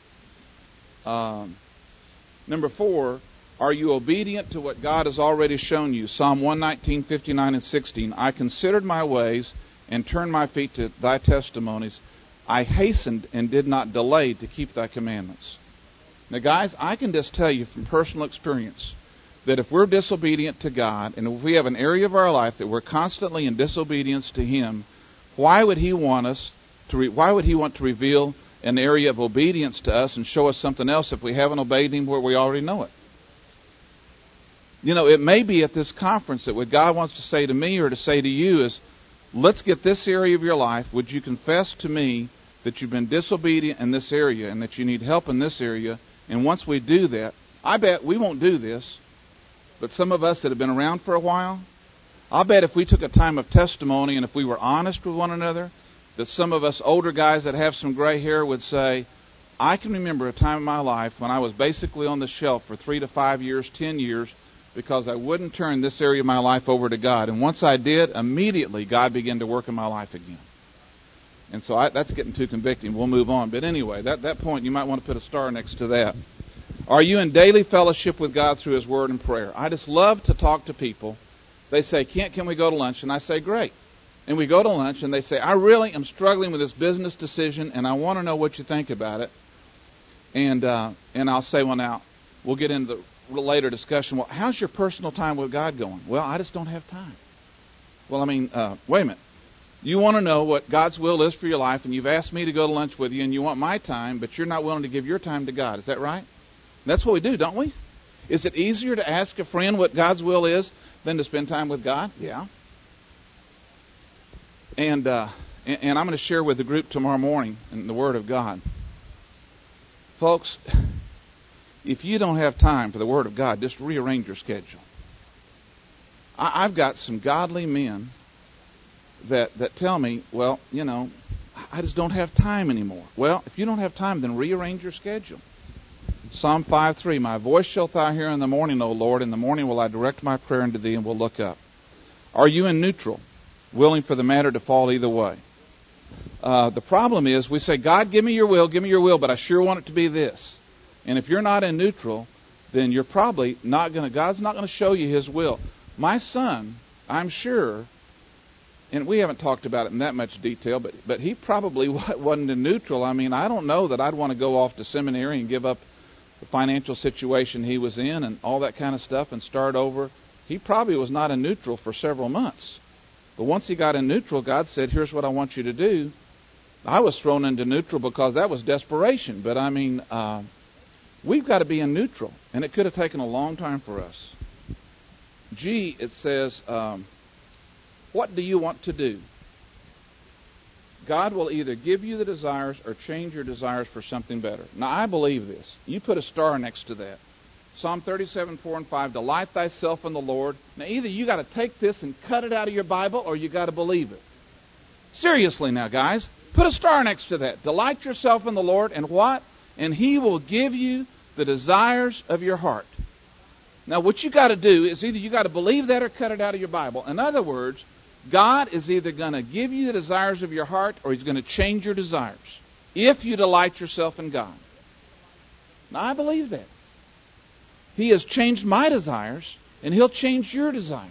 Um, number four, are you obedient to what God has already shown you? Psalm one nineteen, fifty-nine and sixteen. I considered my ways and turned my feet to thy testimonies. I hastened and did not delay to keep thy commandments. Now, guys, I can just tell you from personal experience that if we're disobedient to God, and if we have an area of our life that we're constantly in disobedience to Him, why would He want us to? Re- why would He want to reveal an area of obedience to us and show us something else if we haven't obeyed Him where we already know it. You know, it may be at this conference that what God wants to say to me or to say to you is, let's get this area of your life. Would you confess to me that you've been disobedient in this area and that you need help in this area? And once we do that, I bet we won't do this, but some of us that have been around for a while, I'll bet if we took a time of testimony and if we were honest with one another, that some of us older guys that have some gray hair would say, I can remember a time in my life when I was basically on the shelf for three to five years, ten years, because I wouldn't turn this area of my life over to God. And once I did, immediately God began to work in my life again. And so I, that's getting too convicting. We'll move on. But anyway, that, that point, you might want to put a star next to that. Are you in daily fellowship with God through His Word and prayer? I just love to talk to people. They say, Kent, can we go to lunch? And I say, great. And we go to lunch, and they say, I really am struggling with this business decision, and I want to know what you think about it. And uh, and I'll say, well, now, we'll get into the later discussion. Well, how's your personal time with God going? Well, I just don't have time. Well, I mean, uh, wait a minute. You want to know what God's will is for your life, and you've asked me to go to lunch with you, and you want my time, but you're not willing to give your time to God. Is that right? That's what we do, don't we? Is it easier to ask a friend what God's will is than to spend time with God? Yeah. And, uh, and, and I'm going to share with the group tomorrow morning in the Word of God. Folks, if you don't have time for the Word of God, just rearrange your schedule. I, I've got some godly men that, that tell me, well, you know, I just don't have time anymore. Well, if you don't have time, then rearrange your schedule. Psalm five three, my voice shalt thou hear in the morning, O Lord. In the morning will I direct my prayer unto thee and will look up. Are you in neutral, willing for the matter to fall either way? Uh, the problem is we say, God, give me your will, give me your will, but I sure want it to be this. And if you're not in neutral, then you're probably not going to, God's not going to show you His will. My son, I'm sure, and we haven't talked about it in that much detail, but, but he probably wasn't in neutral. I mean, I don't know that I'd want to go off to seminary and give up the financial situation he was in and all that kind of stuff and start over. He probably was not in neutral for several months. But once he got in neutral, God said, here's what I want you to do. I was thrown into neutral because that was desperation. But I mean, uh, we've got to be in neutral. And it could have taken a long time for us. G, it says, um, what do you want to do? God will either give you the desires or change your desires for something better. Now, I believe this. You put a star next to that. Psalm thirty-seven, four and five, delight thyself in the Lord. Now, either you got to take this and cut it out of your Bible or you got to believe it. Seriously now, guys. Put a star next to that. Delight yourself in the Lord, and what? And He will give you the desires of your heart. Now, what you got to do is either you got to believe that or cut it out of your Bible. In other words, God is either going to give you the desires of your heart or He's going to change your desires if you delight yourself in God. Now, I believe that. He has changed my desires, and He'll change your desires.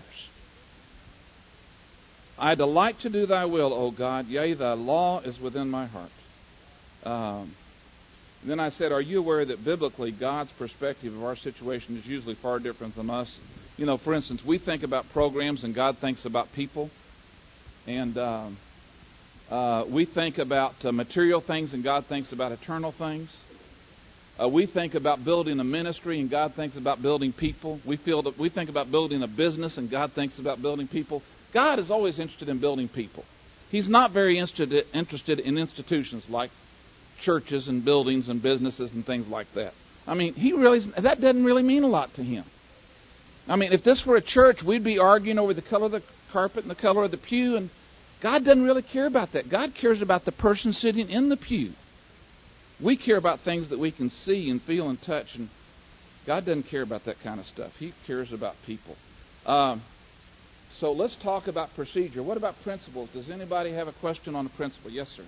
I delight to do Thy will, O God. Yea, Thy law is within my heart. Um, then I said, are you aware that biblically God's perspective of our situation is usually far different than us? You know, for instance, we think about programs and God thinks about people. And um, uh, we think about uh, material things and God thinks about eternal things. Uh, we think about building a ministry and God thinks about building people. We feel that we think about building a business and God thinks about building people. God is always interested in building people. He's not very interested interested in institutions like churches and buildings and businesses and things like that. I mean, he really that doesn't really mean a lot to Him. I mean, if this were a church, we'd be arguing over the color of the carpet and the color of the pew, and God doesn't really care about that. God cares about the person sitting in the pew. We care about things that we can see and feel and touch, and God doesn't care about that kind of stuff. He cares about people. Um, so let's talk about procedure. What about principles? Does anybody have a question on a principle? Yes, sir.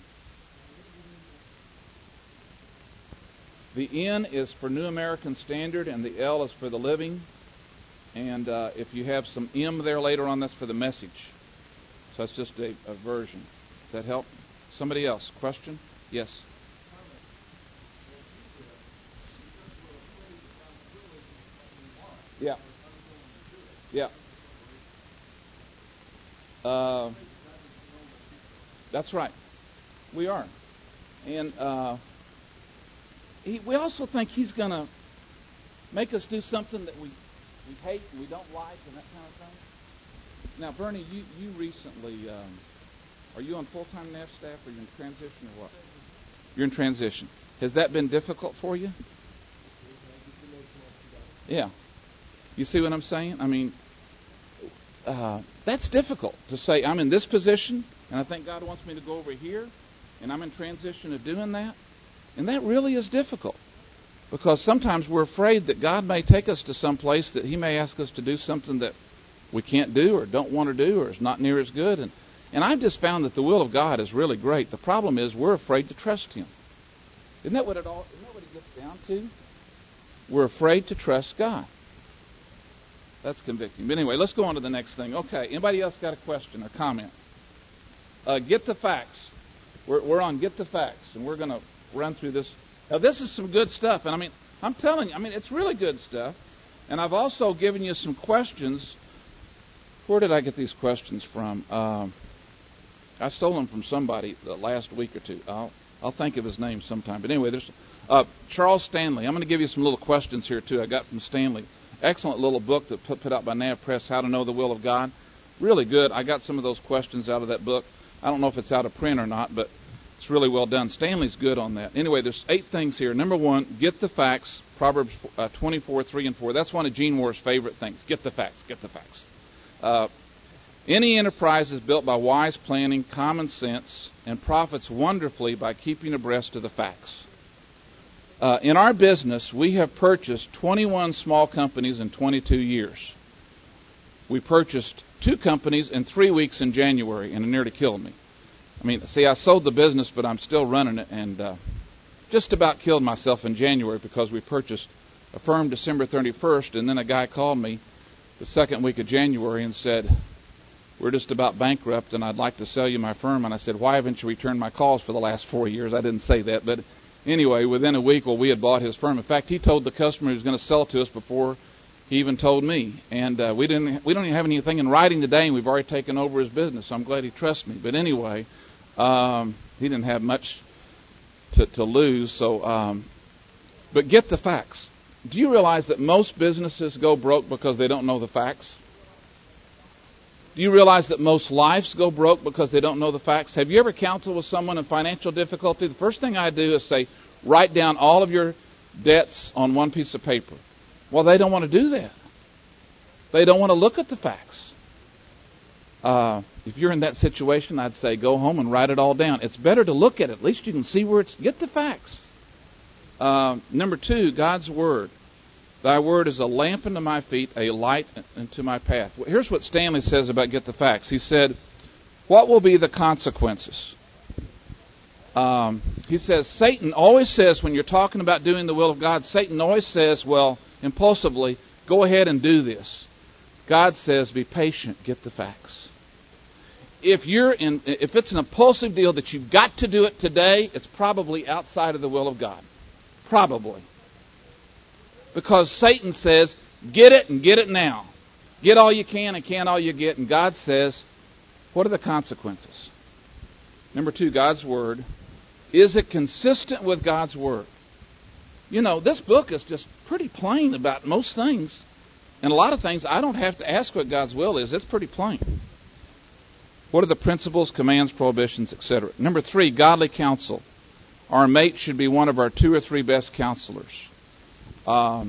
The N is for New American Standard, and the L is for the Living. And uh, if you have some M there later on, that's for the Message. So that's just a, a version. Does that help? Somebody else? Question? Yes. Yeah. Yeah. Uh, that's right. We are. And uh, he, we also think he's going to make us do something that we, we hate and we don't like and that kind of thing. Now, Bernie, you, you recently, um, are you on full-time N A F staff or are you in transition or what? You're in transition. Has that been difficult for you? Yeah. You see what I'm saying? I mean, uh, that's difficult to say I'm in this position and I think God wants me to go over here and I'm in transition of doing that. And that really is difficult because sometimes we're afraid that God may take us to some place that he may ask us to do something that we can't do or don't want to do or is not near as good. And, and I've just found that the will of God is really great. The problem is we're afraid to trust him. Isn't that what it all, isn't that what it gets down to? We're afraid to trust God. That's convicting. But anyway, let's go on to the next thing. Okay, anybody else got a question or comment? Uh, get the facts. We're, we're on Get the Facts, and we're going to run through this. Now, this is some good stuff, and I mean, I'm telling you, I mean, it's really good stuff. And I've also given you some questions. Where did I get these questions from? Um, I stole them from somebody the last week or two. I'll, I'll think of his name sometime. But anyway, there's uh, Charles Stanley. I'm going to give you some little questions here, too. I got from Stanley. Excellent little book that put, put out by N A V Press, How to Know the Will of God. Really good. I got some of those questions out of that book. I don't know if it's out of print or not, but it's really well done. Stanley's good on that. Anyway, there's eight things here. Number one, get the facts. Proverbs uh, twenty-four, three and four. That's one of Gene Moore's favorite things. Get the facts. Get the facts. Uh, any enterprise is built by wise planning, common sense, and profits wonderfully by keeping abreast of the facts. Uh, in our business, we have purchased twenty-one small companies in twenty-two years. We purchased two companies in three weeks in January, and it nearly killed me. I mean, see, I sold the business, but I'm still running it, and uh, just about killed myself in January because we purchased a firm December thirty-first, and then a guy called me the second week of January and said, we're just about bankrupt, and I'd like to sell you my firm. And I said, why haven't you returned my calls for the last four years? I didn't say that, but anyway, within a week, well, we had bought his firm. In fact, he told the customer he was going to sell it to us before he even told me. And uh, we didn't. We don't even have anything in writing today, and we've already taken over his business. So I'm glad he trusts me. But anyway, um, he didn't have much to, to lose. So, um, but get the facts. Do you realize that most businesses go broke because they don't know the facts? Do you realize that most lives go broke because they don't know the facts? Have you ever counseled with someone in financial difficulty? The first thing I do is say, write down all of your debts on one piece of paper. Well, they don't want to do that. They don't want to look at the facts. Uh, if you're in that situation, I'd say go home and write it all down. It's better to look at it. At least you can see where it's... Get the facts. Uh, number two, God's Word. Thy word is a lamp unto my feet, a light unto my path. Well, here's what Stanley says about Get the Facts. He said, what will be the consequences? Um, he says, Satan always says, when you're talking about doing the will of God, Satan always says, well, impulsively, go ahead and do this. God says, be patient, get the facts. If you're in, if it's an impulsive deal that you've got to do it today, it's probably outside of the will of God. Probably. Because Satan says, get it and get it now. Get all you can and can all you get. And God says, what are the consequences? Number two, God's Word. Is it consistent with God's Word? You know, this book is just pretty plain about most things. And a lot of things, I don't have to ask what God's will is. It's pretty plain. What are the principles, commands, prohibitions, et cetera? Number three, godly counsel. Our mate should be one of our two or three best counselors. Um,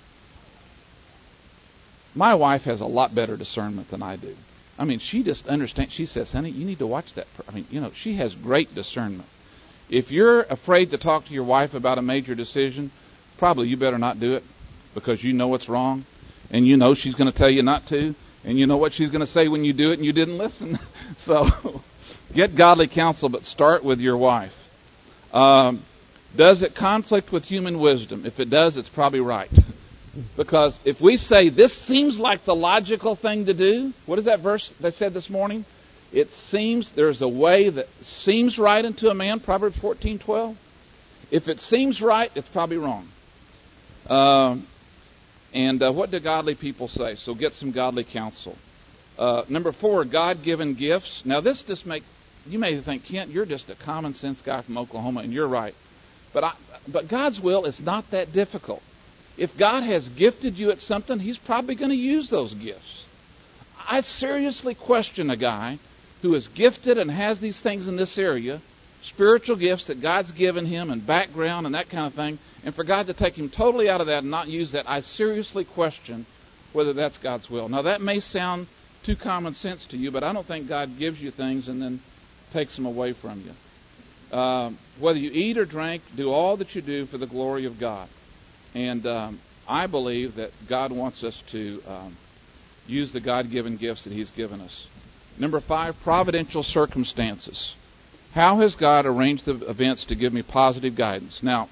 my wife has a lot better discernment than I do. I mean, she just understands. She says, honey, you need to watch that. I mean, you know, she has great discernment. If you're afraid to talk to your wife about a major decision, probably you better not do it because you know it's wrong and you know she's going to tell you not to and you know what she's going to say when you do it and you didn't listen. So get godly counsel, but start with your wife. Um, Does it conflict with human wisdom? If it does, it's probably right. Because if we say this seems like the logical thing to do, what is that verse they said this morning? It seems there's a way that seems right unto a man, Proverbs fourteen twelve. If it seems right, it's probably wrong. Um, and uh, what do godly people say? So get some godly counsel. Uh, number four, God-given gifts. Now this just make you may think, Kent, you're just a common sense guy from Oklahoma, and you're right. But I, but God's will is not that difficult. If God has gifted you at something, He's probably going to use those gifts. I seriously question a guy who is gifted and has these things in this area, spiritual gifts that God's given him and background and that kind of thing, and for God to take him totally out of that and not use that, I seriously question whether that's God's will. Now, that may sound too common sense to you, but I don't think God gives you things and then takes them away from you. Uh, whether you eat or drink, do all that you do for the glory of God. And um, I believe that God wants us to um, use the God-given gifts that He's given us. Number five, providential circumstances. How has God arranged the events to give me positive guidance? Now,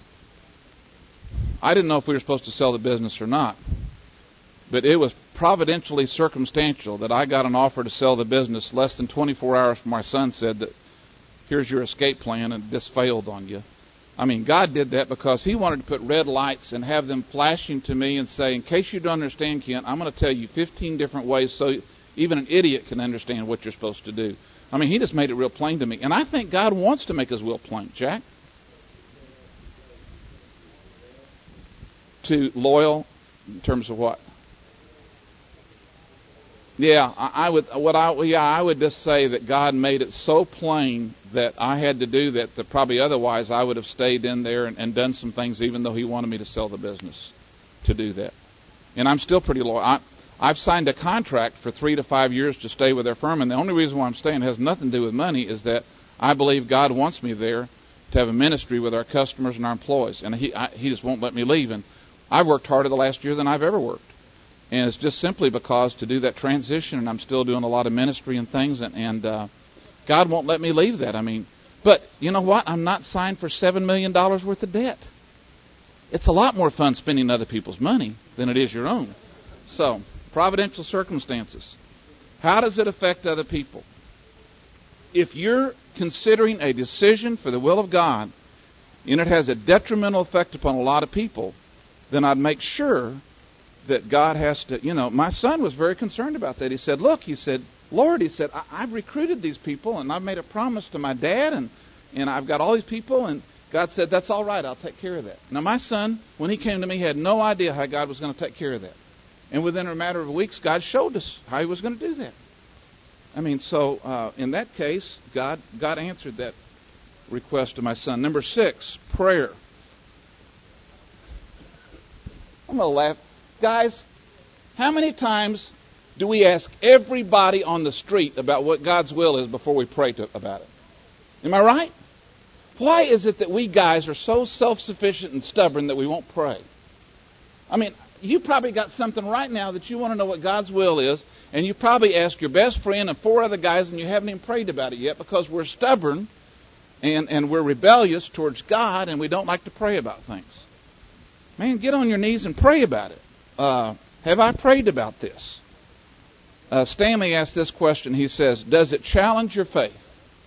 I didn't know if we were supposed to sell the business or not, but it was providentially circumstantial that I got an offer to sell the business less than twenty-four hours before my son said that, here's your escape plan, and this failed on you. I mean, God did that because He wanted to put red lights and have them flashing to me and say, in case you don't understand, Kent, I'm going to tell you fifteen different ways so even an idiot can understand what you're supposed to do. I mean, He just made it real plain to me. And I think God wants to make His will plain. Jack? To loyal in terms of what? Yeah, I, I would. What I yeah, I would just say that God made it so plain that I had to do that. That probably otherwise I would have stayed in there and, and done some things, even though He wanted me to sell the business to do that. And I'm still pretty loyal. I, I've signed a contract for three to five years to stay with their firm, and the only reason why I'm staying has nothing to do with money. Is that I believe God wants me there to have a ministry with our customers and our employees, and He I, He just won't let me leave. And I've worked harder the last year than I've ever worked. And it's just simply because to do that transition, and I'm still doing a lot of ministry and things, and, and uh, God won't let me leave that. I mean, but you know what? I'm not signed for seven million dollars worth of debt. It's a lot more fun spending other people's money than it is your own. So, providential circumstances. How does it affect other people? If you're considering a decision for the will of God, and it has a detrimental effect upon a lot of people, then I'd make sure that God has to, you know, my son was very concerned about that. He said, look, he said, Lord, he said, I, I've recruited these people, and I've made a promise to my dad, and, and I've got all these people, and God said, that's all right, I'll take care of that. Now, my son, when he came to me, had no idea how God was going to take care of that. And within a matter of weeks, God showed us how He was going to do that. I mean, so uh, in that case, God, God answered that request of my son. Number six, prayer. I'm going to laugh. Guys, how many times do we ask everybody on the street about what God's will is before we pray to, about it? Am I right? Why is it that we guys are so self-sufficient and stubborn that we won't pray? I mean, you probably got something right now that you want to know what God's will is, and you probably asked your best friend and four other guys, and you haven't even prayed about it yet because we're stubborn and, and we're rebellious towards God, and we don't like to pray about things. Man, get on your knees and pray about it. Uh, have I prayed about this? Uh, Stanley asked this question. He says, does it challenge your faith?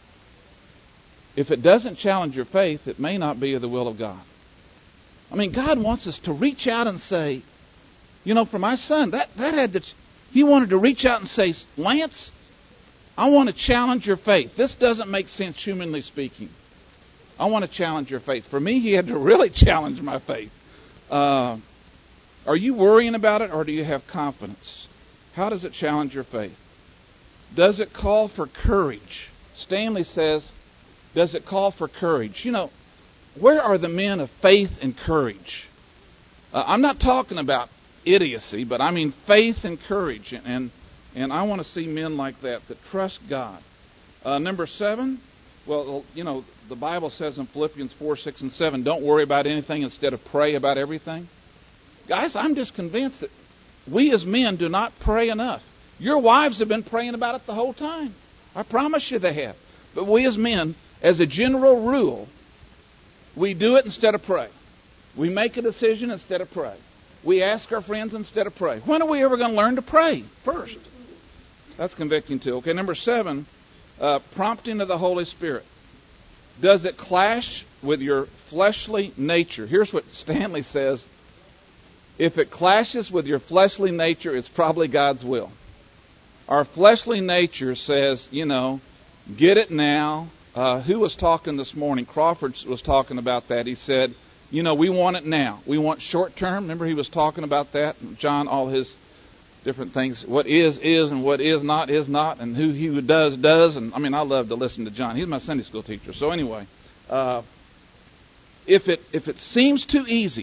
If it doesn't challenge your faith, it may not be of the will of God. I mean, God wants us to reach out and say, you know, for my son, that, that had to, he wanted to reach out and say, Lance, I want to challenge your faith. This doesn't make sense humanly speaking. I want to challenge your faith. For me, he had to really challenge my faith. Uh, Are you worrying about it, or do you have confidence? How does it challenge your faith? Does it call for courage? Stanley says, does it call for courage? You know, where are the men of faith and courage? Uh, I'm not talking about idiocy, but I mean faith and courage. And, and, and I want to see men like that, that trust God. Uh, number seven, well, you know, the Bible says in Philippians four, six, and seven, don't worry about anything, instead of pray about everything. Guys, I'm just convinced that we as men do not pray enough. Your wives have been praying about it the whole time. I promise you they have. But we as men, as a general rule, we do it instead of pray. We make a decision instead of pray. We ask our friends instead of pray. When are we ever going to learn to pray first? That's convicting too. Okay, number seven, uh, prompting of the Holy Spirit. Does it clash with your fleshly nature? Here's what Stanley says. If it clashes with your fleshly nature, it's probably God's will. Our fleshly nature says, you know, get it now, Uh, who was talking this morning? Crawford was talking about that. He said, you know, we want it now. We want short term. Remember he was talking about that? John, all his different things. What is, is, and what is not, is not, and who he who does, does. And I mean, I love to listen to John. He's my Sunday school teacher. So anyway, uh, if it if it seems too easy,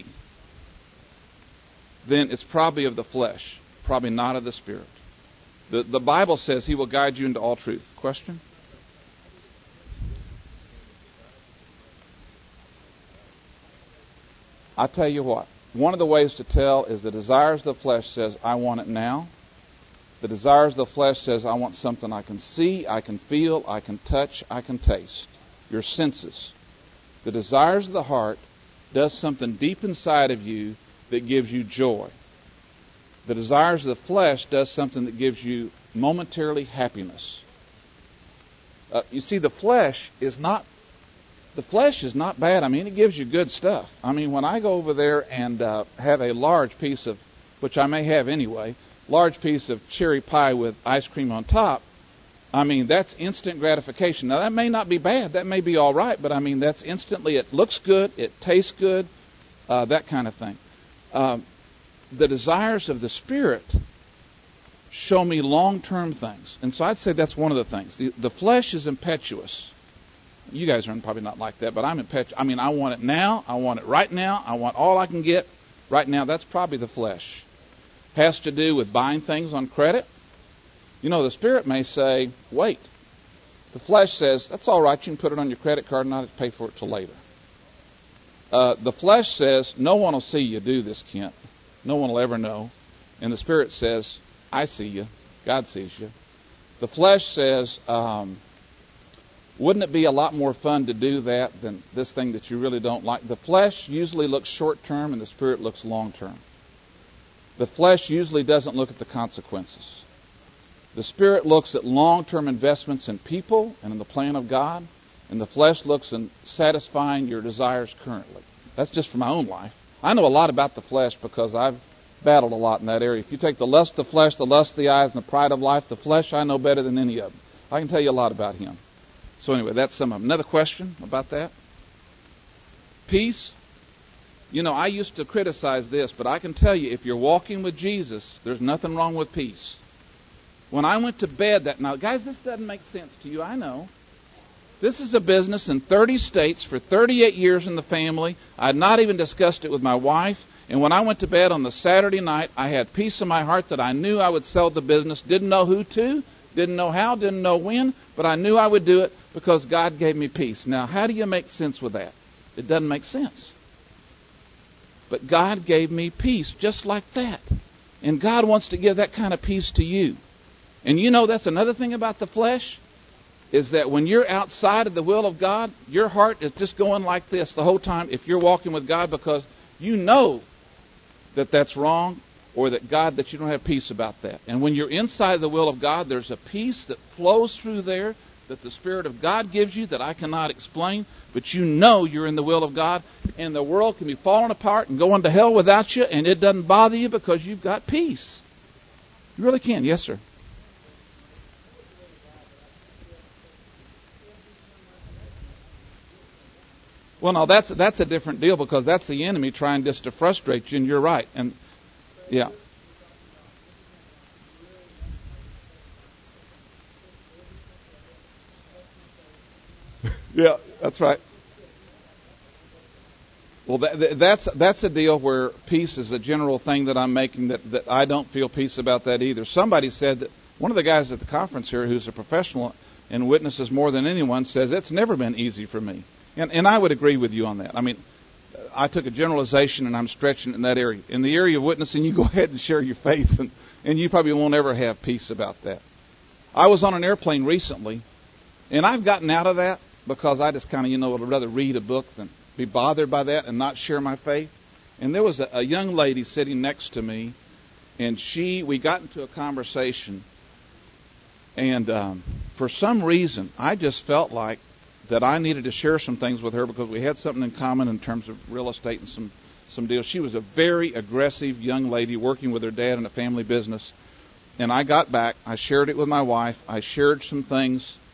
then it's probably of the flesh, probably not of the Spirit. The, the Bible says he will guide you into all truth. Question? I tell you what, one of the ways to tell is the desires of the flesh says, I want it now. The desires of the flesh says, I want something I can see, I can feel, I can touch, I can taste. Your senses. The desires of the heart does something deep inside of you that gives you joy. The desires of the flesh does something that gives you momentarily happiness. Uh, you see, the flesh is not The flesh is not bad. I mean, it gives you good stuff. I mean, when I go over there and uh, have a large piece of, which I may have anyway, large piece of cherry pie with ice cream on top, I mean, that's instant gratification. Now, that may not be bad. That may be all right, but I mean, that's instantly, it looks good, it tastes good, uh, that kind of thing. Um, the desires of the Spirit show me long-term things. And so I'd say that's one of the things. The, the flesh is impetuous. You guys are probably not like that, but I'm impetuous. I mean, I want it now. I want it right now. I want all I can get right now. That's probably the flesh. Has to do with buying things on credit. You know, the Spirit may say, wait. The flesh says, that's all right. You can put it on your credit card and not have to pay for it till later. Uh, the flesh says, no one will see you do this, Kent. No one will ever know. And the Spirit says, I see you. God sees you. The flesh says, um, wouldn't it be a lot more fun to do that than this thing that you really don't like? The flesh usually looks short-term and the Spirit looks long-term. The flesh usually doesn't look at the consequences. The Spirit looks at long-term investments in people and in the plan of God, and the flesh looks in satisfying your desires currently. That's just for my own life. I know a lot about the flesh because I've battled a lot in that area. If you take the lust of the flesh, the lust of the eyes, and the pride of life, the flesh I know better than any of them. I can tell you a lot about him. So anyway, that's some of them. Another question about that? Peace. You know, I used to criticize this, but I can tell you, if you're walking with Jesus, there's nothing wrong with peace. When I went to bed that night, guys, this doesn't make sense to you, I know. This is a business in thirty states for thirty-eight years in the family. I had not even discussed it with my wife. And when I went to bed on the Saturday night, I had peace in my heart that I knew I would sell the business. Didn't know who to, didn't know how, didn't know when, but I knew I would do it because God gave me peace. Now, how do you make sense with that? It doesn't make sense. But God gave me peace just like that. And God wants to give that kind of peace to you. And you know, that's another thing about the flesh, is that when you're outside of the will of God, your heart is just going like this the whole time if you're walking with God, because you know that that's wrong, or that God, that you don't have peace about that. And when you're inside the will of God, there's a peace that flows through there that the Spirit of God gives you that I cannot explain, but you know you're in the will of God, and the world can be falling apart and going to hell without you, and it doesn't bother you because you've got peace. You really can. Yes, sir. Well, no, that's that's a different deal, because that's the enemy trying just to frustrate you, and you're right. And yeah. Yeah, that's right. Well, that, that's that's a deal where peace is a general thing that I'm making, that, that I don't feel peace about that either. Somebody said that, one of the guys at the conference here who's a professional and witnesses more than anyone, says it's never been easy for me. And, and I would agree with you on that. I mean, I took a generalization and I'm stretching in that area. In the area of witnessing, you go ahead and share your faith, and, and you probably won't ever have peace about that. I was on an airplane recently, and I've gotten out of that because I just kind of, you know, would rather read a book than be bothered by that and not share my faith. And there was a, a young lady sitting next to me, and she, we got into a conversation, and um, for some reason, I just felt like that I needed to share some things with her because we had something in common in terms of real estate and some, some deals. She was a very aggressive young lady working with her dad in a family business. And I got back. I shared it with my wife. I shared some things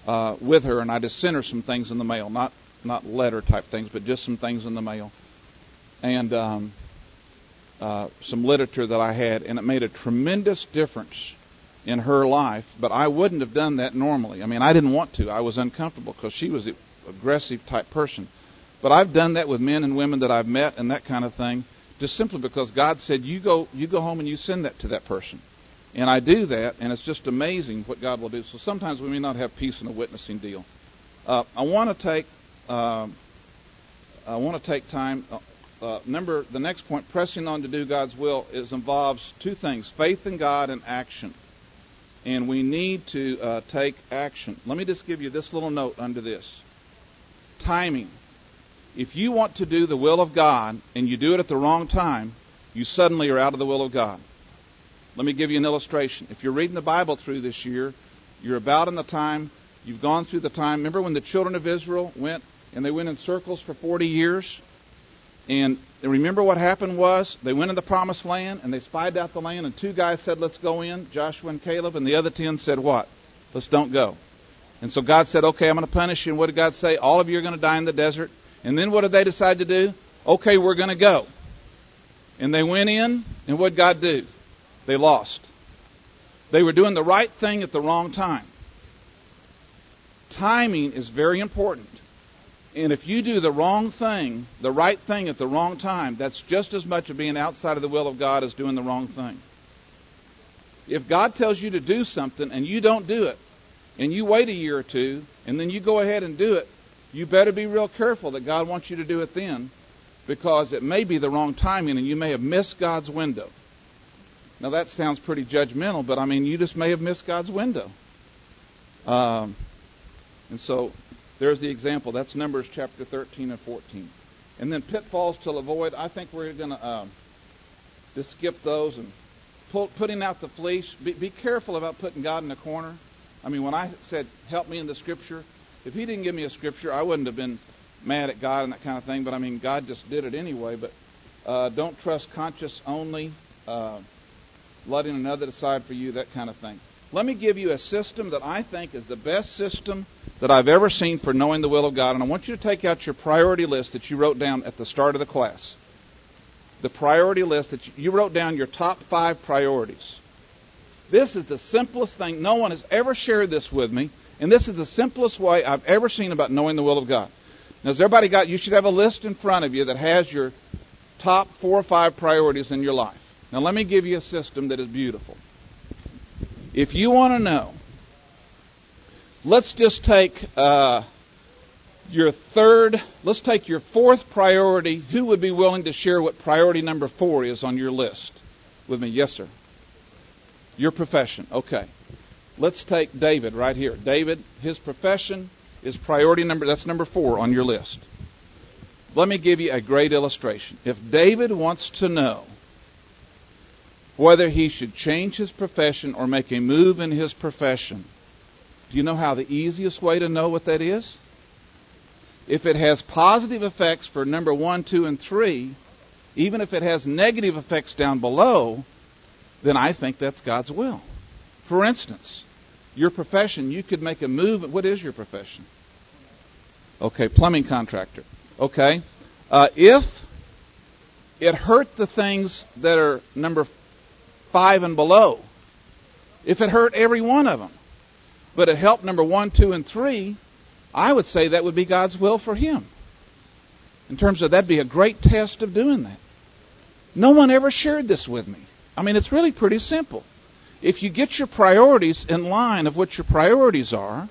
uh, with her, and I just sent her some things in the mail, not not letter type things, but just some things in the mail, and um, uh, some literature that I had, and it made a tremendous difference in her life. But I wouldn't have done that normally. I mean, I didn't want to. I was uncomfortable because she was an aggressive type person. But I've done that with men and women that I've met and that kind of thing, just simply because God said, you go you go home and you send that to that person. And I do that, and it's just amazing what God will do. So sometimes we may not have peace in a witnessing deal. Uh, I want to take uh, I want to take time. Uh, uh, number the next point, pressing on to do God's will, is involves two things: faith in God and action. And we need to uh, take action. Let me just give you this little note under this: timing. If you want to do the will of God and you do it at the wrong time, you suddenly are out of the will of God. Let me give you an illustration. If you're reading the Bible through this year, you're about in the time, you've gone through the time. Remember when the children of Israel went and they went in circles for forty years? And remember what happened was they went in the promised land and they spied out the land, and two guys said, let's go in, Joshua and Caleb, and the other ten said what? Let's don't go. And so God said, okay, I'm going to punish you. And what did God say? All of you are going to die in the desert. And then what did they decide to do? Okay, we're going to go. And they went in, and what did God do? They lost. They were doing the right thing at the wrong time. Timing is very important. And if you do the wrong thing, the right thing at the wrong time, that's just as much of being outside of the will of God as doing the wrong thing. If God tells you to do something and you don't do it, and you wait a year or two, and then you go ahead and do it, you better be real careful that God wants you to do it then, because it may be the wrong timing and you may have missed God's window. Now that sounds pretty judgmental, but I mean, you just may have missed God's window. Um, and so there's the example. That's Numbers chapter thirteen and fourteen. And then pitfalls to avoid. I think we're going to uh, just skip those and pull, putting out the fleece. Be, be careful about putting God in the corner. I mean, when I said, help me in the Scripture, if he didn't give me a Scripture, I wouldn't have been mad at God and that kind of thing. But, I mean, God just did it anyway. But uh, don't trust conscience only, uh, letting another decide for you, that kind of thing. Let me give you a system that I think is the best system that I've ever seen for knowing the will of God. And I want you to take out your priority list that you wrote down at the start of the class. The priority list that you, you wrote down, your top five priorities. This is the simplest thing. No one has ever shared this with me. And this is the simplest way I've ever seen about knowing the will of God. Now, has everybody got, you should have a list in front of you that has your top four or five priorities in your life. Now, let me give you a system that is beautiful. If you want to know, let's just take uh, your third, let's take your fourth priority. Who would be willing to share what priority number four is on your list with me? Yes, sir. Your profession. Okay. Let's take David right here. David, his profession is priority number, that's number four on your list. Let me give you a great illustration. If David wants to know whether he should change his profession or make a move in his profession, do you know how the easiest way to know what that is? If it has positive effects for number one, two, and three, even if it has negative effects down below, then I think that's God's will. For instance, your profession, you could make a move. What is your profession? Okay, plumbing contractor. Okay. Uh, if it hurt the things that are number five and below, if it hurt every one of them, but it helped number one, two, and three, I would say that would be God's will for him. In terms of that'd be a great test of doing that. No one ever shared this with me. I mean, it's really pretty simple. If you get your priorities in line of what your priorities are,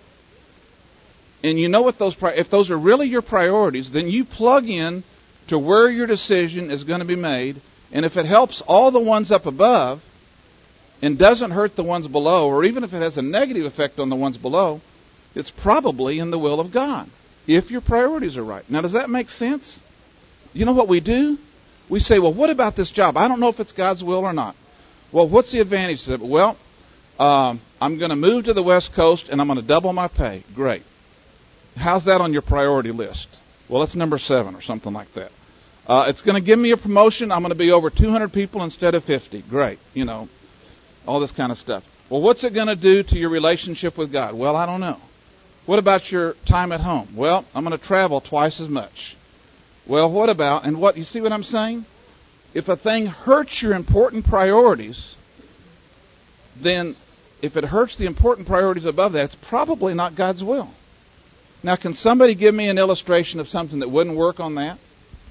and you know what those, if those are really your priorities, then you plug in to where your decision is going to be made. And if it helps all the ones up above and doesn't hurt the ones below, or even if it has a negative effect on the ones below, it's probably in the will of God, if your priorities are right. Now, does that make sense? You know what we do? We say, well, what about this job? I don't know if it's God's will or not. Well, what's the advantage of it? Well, um, I'm going to move to the West Coast and I'm going to double my pay. Great. How's that on your priority list? Well, it's number seven or something like that. Uh, it's going to give me a promotion. I'm going to be over two hundred people instead of fifty. Great. You know, all this kind of stuff. Well, what's it going to do to your relationship with God? Well, I don't know. What about your time at home? Well, I'm going to travel twice as much. Well, what about, and what, you see what I'm saying? If a thing hurts your important priorities, then if it hurts the important priorities above that, it's probably not God's will. Now, can somebody give me an illustration of something that wouldn't work on that?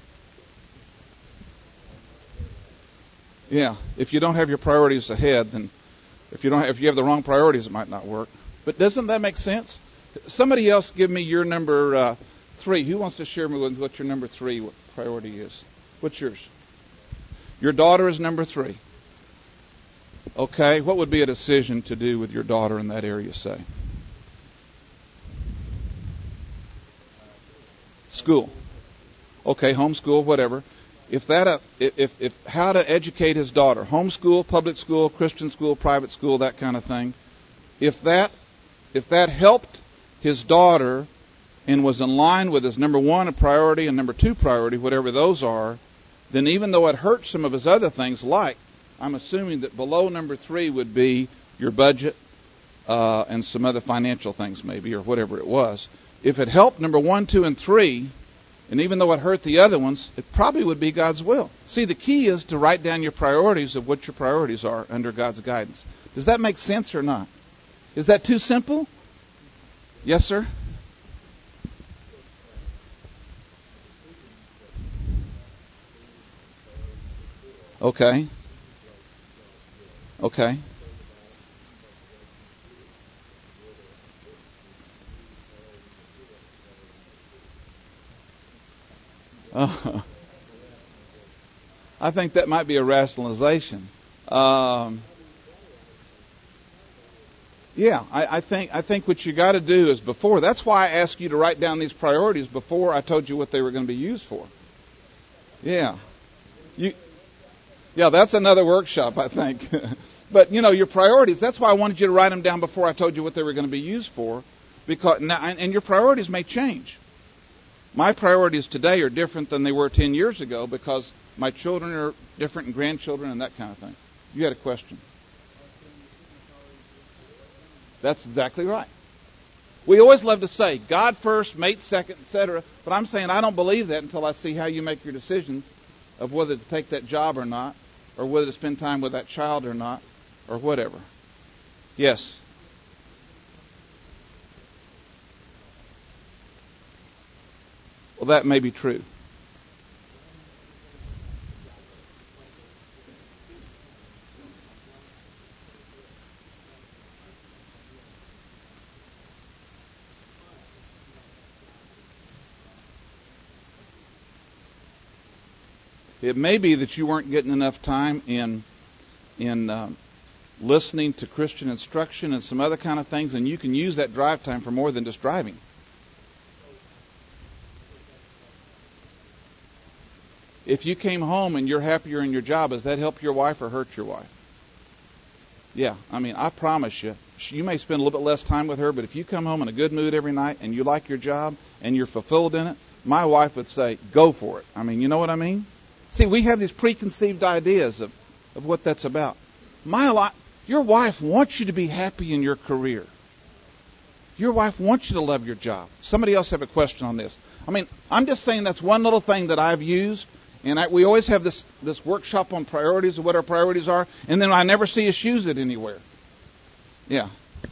Yeah, if you don't have your priorities ahead, then if you don't have, if you have the wrong priorities, it might not work. But doesn't that make sense? Somebody else give me your number uh, three. Who wants to share me with what your number three what priority is? What's yours? Your daughter is number three. Okay, what would be a decision to do with your daughter in that area, say? School. Okay, homeschool, whatever. If that, uh, if, if how to educate his daughter, homeschool, public school, Christian school, private school, that kind of thing. If that, if that helped his daughter and was in line with his number one a priority and number two priority, whatever those are, then even though it hurts some of his other things, like I'm assuming that below number three would be your budget uh, and some other financial things maybe, or whatever it was. If it helped number one, two, and three, and even though it hurt the other ones, it probably would be God's will. See, the key is to write down your priorities of what your priorities are under God's guidance. Does that make sense or not? Is that too simple? Yes, sir? Okay. Okay. Uh, I think that might be a rationalization. Um, yeah, I, I think I think what you got to do is before. That's why I asked you to write down these priorities before I told you what they were going to be used for. Yeah, you. Yeah, that's another workshop, I think. But you know your priorities. That's why I wanted you to write them down before I told you what they were going to be used for, because now and, and your priorities may change. My priorities today are different than they were ten years ago because my children are different and grandchildren and that kind of thing. You had a question. That's exactly right. We always love to say, God first, mate second, et cetera. But I'm saying I don't believe that until I see how you make your decisions of whether to take that job or not, or whether to spend time with that child or not, or whatever. Yes. Well, that may be true. It may be that you weren't getting enough time in in um, listening to Christian instruction and some other kind of things, and you can use that drive time for more than just driving. If you came home and you're happier in your job, does that help your wife or hurt your wife? Yeah, I mean, I promise you, you may spend a little bit less time with her, but if you come home in a good mood every night and you like your job and you're fulfilled in it, my wife would say, go for it. I mean, you know what I mean? See, we have these preconceived ideas of, of what that's about. My li- Your wife wants you to be happy in your career. Your wife wants you to love your job. Somebody else have a question on this. I mean, I'm just saying that's one little thing that I've used. And I, we always have this, this workshop on priorities of what our priorities are, and then I never see us use it anywhere. Yeah.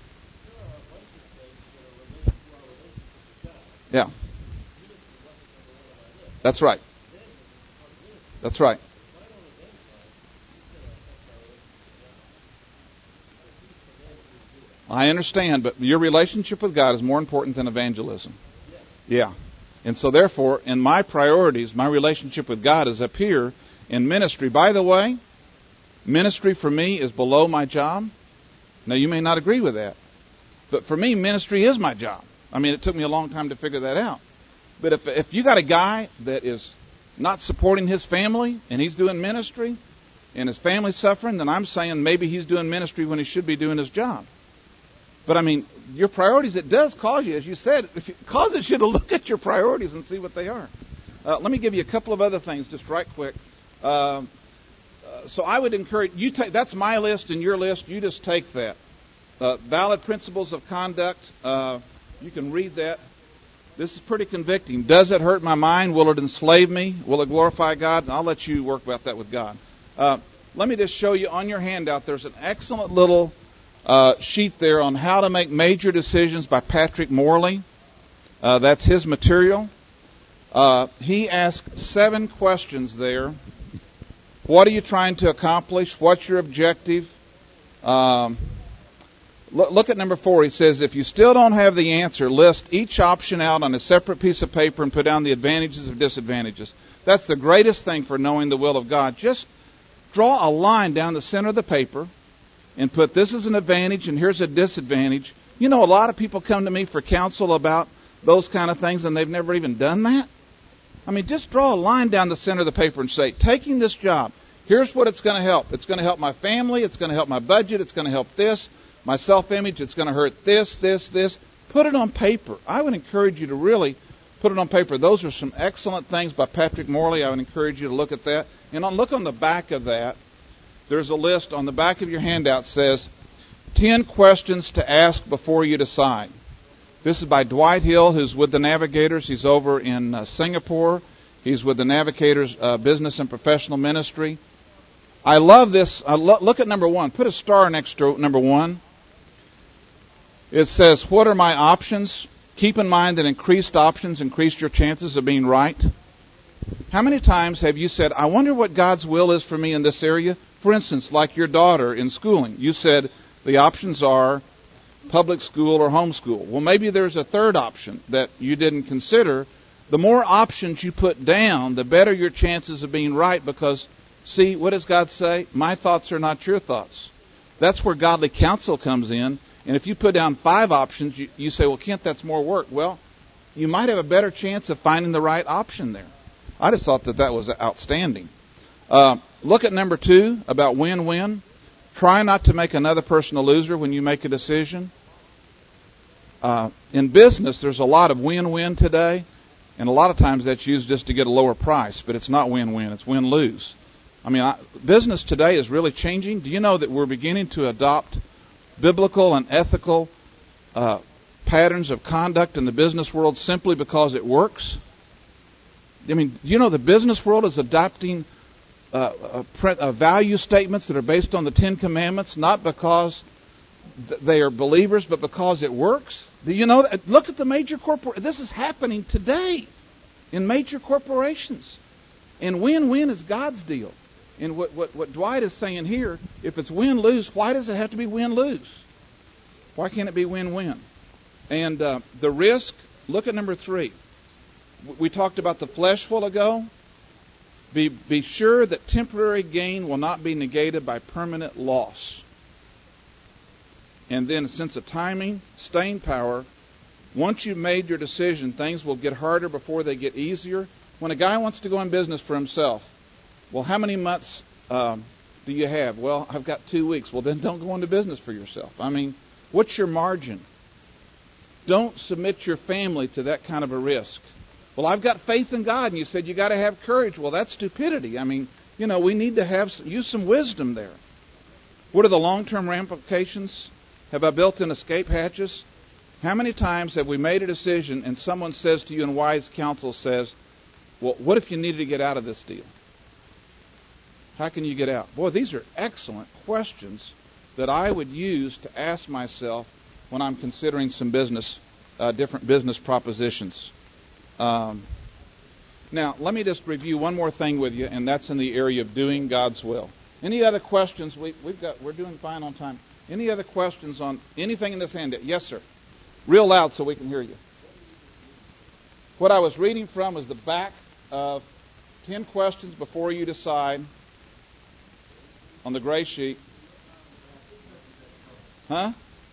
Yeah. That's right. That's right. I understand, but your relationship with God is more important than evangelism. Yeah. And so therefore, in my priorities, my relationship with God is up here in ministry. By the way, ministry for me is below my job. Now, you may not agree with that. But for me, ministry is my job. I mean, it took me a long time to figure that out. But if if you got a guy that is not supporting his family and he's doing ministry and his family's suffering, then I'm saying maybe he's doing ministry when he should be doing his job. But I mean, your priorities, it does cause you, as you said, it causes you to look at your priorities and see what they are. Uh, let me give you a couple of other things just right quick. Uh, uh, so I would encourage you take, that's my list and your list, you just take that. Uh, valid principles of conduct, uh, You can read that. This is pretty convicting. Does it hurt my mind? Will it enslave me? Will it glorify God? I'll let you work about that with God. Uh, let me just show you on your handout. There's an excellent little uh, sheet there on how to make major decisions by Patrick Morley. Uh, that's his material. Uh, he asks seven questions there. What are you trying to accomplish? What's your objective? Um, look, look at number four. He says, if you still don't have the answer, list each option out on a separate piece of paper and put down the advantages and disadvantages. That's the greatest thing for knowing the will of God. Just draw a line down the center of the paper and put this is an advantage and here's a disadvantage. You know, a lot of people come to me for counsel about those kind of things and they've never even done that. I mean, just draw a line down the center of the paper and say, taking this job, here's what it's going to help. It's going to help my family. It's going to help my budget. It's going to help this, my self-image. It's going to hurt this, this, this. Put it on paper. I would encourage you to really put it on paper. Those are some excellent things by Patrick Morley. I would encourage you to look at that. And on, look on the back of that. There's a list on the back of your handout says, ten questions to ask before you decide. This is by Dwight Hill, who's with the Navigators. He's over in uh, Singapore. He's with the Navigators uh, Business and Professional Ministry. I love this. I lo- look at number one. Put a star next to number one. It says, what are my options? Keep in mind that increased options increase your chances of being right. How many times have you said, I wonder what God's will is for me in this area? For instance, like your daughter in schooling. You said the options are public school or homeschool. Well, maybe there's a third option that you didn't consider. The more options you put down, the better your chances of being right because, see, what does God say? My thoughts are not your thoughts. That's where godly counsel comes in. And if you put down five options, you, you say, well, Kent, that's more work. Well, you might have a better chance of finding the right option there. I just thought that that was outstanding. Uh, look at number two about win-win. Try not to make another person a loser when you make a decision. Uh, in business, there's a lot of win-win today, and a lot of times that's used just to get a lower price, but it's not win-win, it's win-lose. I mean, I, business today is really changing. Do you know that we're beginning to adopt biblical and ethical uh, patterns of conduct in the business world simply because it works? I mean, you know the business world is adopting uh, uh, pre- uh, value statements that are based on the Ten Commandments, not because th- they are believers, but because it works. Do you know that? Look at the major corporations. This is happening today in major corporations. And win-win is God's deal. And what, what, what Dwight is saying here, if it's win-lose, why does it have to be win-lose? Why can't it be win-win? And uh, the risk, look at number three. We talked about the flesh a while ago. Be, be sure that temporary gain will not be negated by permanent loss. And then a sense of timing, staying power. Once you've made your decision, things will get harder before they get easier. When a guy wants to go in business for himself, well, how many months um, do you have? Well, I've got two weeks. Well, then don't go into business for yourself. I mean, what's your margin? Don't submit your family to that kind of a risk. Well, I've got faith in God, and you said you got to have courage. Well, that's stupidity. I mean, you know, we need to have use some wisdom there. What are the long-term ramifications? Have I built in escape hatches? How many times have we made a decision and someone says to you in wise counsel says, well, what if you needed to get out of this deal? How can you get out? Boy, these are excellent questions that I would use to ask myself when I'm considering some business, uh, different business propositions. Um, now, let me just review one more thing with you, and that's in the area of doing God's will. Any other questions? We, we've got, we're doing fine on time. Any other questions on anything in this handout? Yes, sir. Real loud so we can hear you. What I was reading from was the back of ten questions before you decide on the gray sheet. Huh?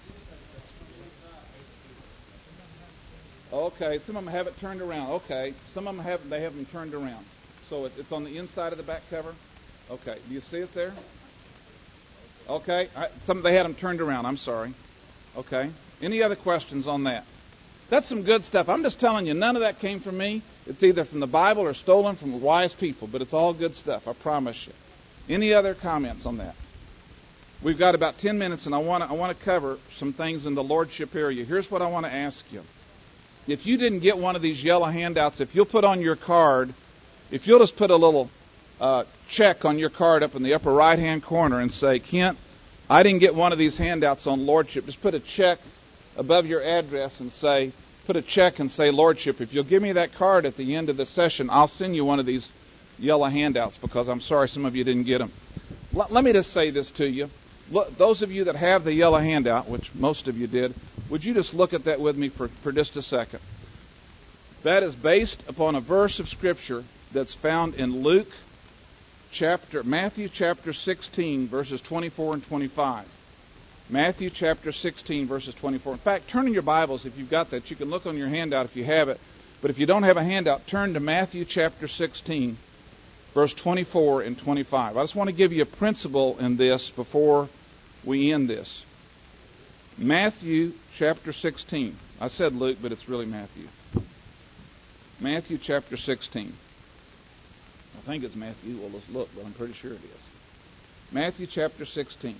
Okay, some of them have it turned around. Okay, some of them have they have them turned around. So it, it's on the inside of the back cover. Okay, do you see it there? Okay, I, some they had them turned around. I'm sorry. Okay, any other questions on that? That's some good stuff. I'm just telling you, none of that came from me. It's either from the Bible or stolen from wise people, but it's all good stuff. I promise you. Any other comments on that? We've got about ten minutes, and I want to I want to cover some things in the lordship area. Here's what I want to ask you. If you didn't get one of these yellow handouts, if you'll put on your card, if you'll just put a little uh, check on your card up in the upper right-hand corner and say, Kent, I didn't get one of these handouts on lordship. Just put a check above your address and say, put a check and say lordship. If you'll give me that card at the end of the session, I'll send you one of these yellow handouts, because I'm sorry some of you didn't get them. L- let me just say this to you. Look, those of you that have the yellow handout, which most of you did, would you just look at that with me for, for just a second? That is based upon a verse of Scripture that's found in Luke chapter, Matthew chapter sixteen, verses twenty-four and twenty-five. Matthew chapter sixteen, verses twenty-four. In fact, turn in your Bibles if you've got that. You can look on your handout if you have it. But if you don't have a handout, turn to Matthew chapter sixteen, verse twenty-four and twenty-five. I just want to give you a principle in this before we end this. Matthew chapter sixteen. I said Luke, but it's really Matthew. Matthew chapter sixteen. I think it's Matthew. Well, let's look, but I'm pretty sure it is. Matthew chapter sixteen.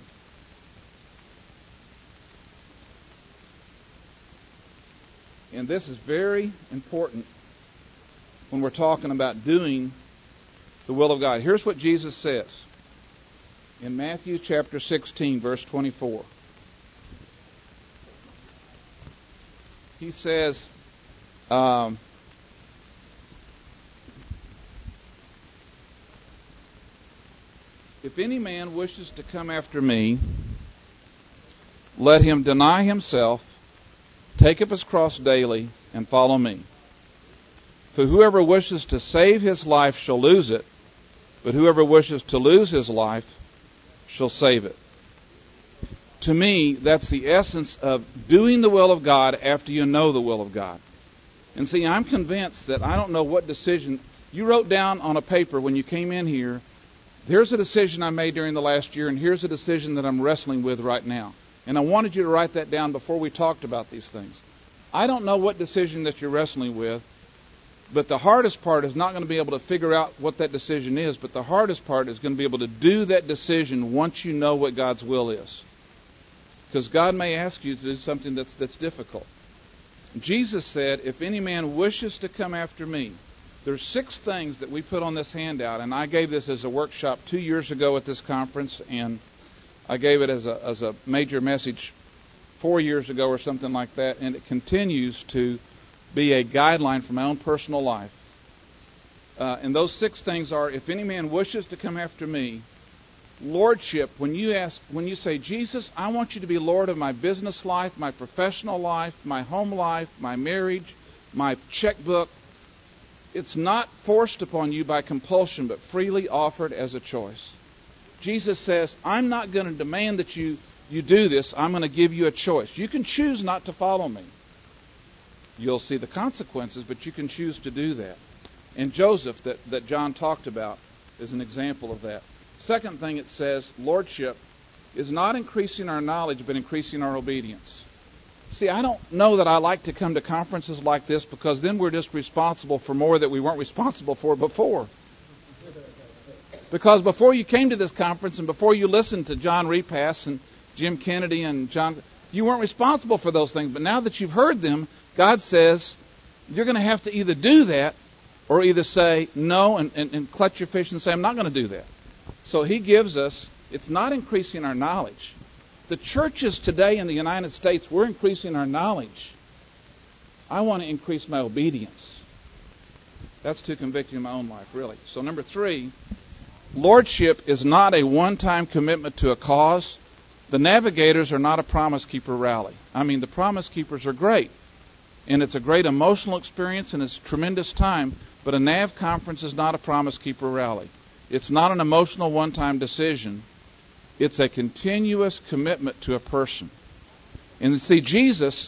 And this is very important when we're talking about doing the will of God. Here's what Jesus says in Matthew chapter sixteen, verse twenty-four. He says, um, if any man wishes to come after me, let him deny himself, take up his cross daily, and follow me. For whoever wishes to save his life shall lose it, but whoever wishes to lose his life shall save it. To me, that's the essence of doing the will of God after you know the will of God. And see, I'm convinced that I don't know what decision you wrote down on a paper when you came in here. Here's a decision I made during the last year, and here's a decision that I'm wrestling with right now. And I wanted you to write that down before we talked about these things. I don't know what decision that you're wrestling with, but the hardest part is not going to be able to figure out what that decision is, but the hardest part is going to be able to do that decision once you know what God's will is. Because God may ask you to do something that's that's difficult. Jesus said, if any man wishes to come after me, there's six things that we put on this handout, and I gave this as a workshop two years ago at this conference, and I gave it as a as a major message four years ago or something like that, and it continues to be a guideline for my own personal life. Uh, and those six things are, if any man wishes to come after me, lordship, when you ask, when you say, Jesus, I want you to be Lord of my business life, my professional life, my home life, my marriage, my checkbook, it's not forced upon you by compulsion, but freely offered as a choice. Jesus says, I'm not going to demand that you, you do this. I'm going to give you a choice. You can choose not to follow me. You'll see the consequences, but you can choose to do that. And Joseph, that, that John talked about, is an example of that. Second thing it says, lordship is not increasing our knowledge, but increasing our obedience. See, I don't know that I like to come to conferences like this, because then we're just responsible for more that we weren't responsible for before. Because before you came to this conference and before you listened to John Repass and Jim Kennedy and John, you weren't responsible for those things. But now that you've heard them, God says you're going to have to either do that or either say no and, and, and clutch your fish and say, I'm not going to do that. So he gives us, it's not increasing our knowledge. The churches today in the United States, we're increasing our knowledge. I want to increase my obedience. That's too convicting in my own life, really. So number three, lordship is not a one-time commitment to a cause. The Navigators are not a Promise Keeper rally. I mean, the Promise Keepers are great. And it's a great emotional experience and it's a tremendous time. But a N A V conference is not a Promise Keeper rally. It's not an emotional one-time decision. It's a continuous commitment to a person. And see, Jesus,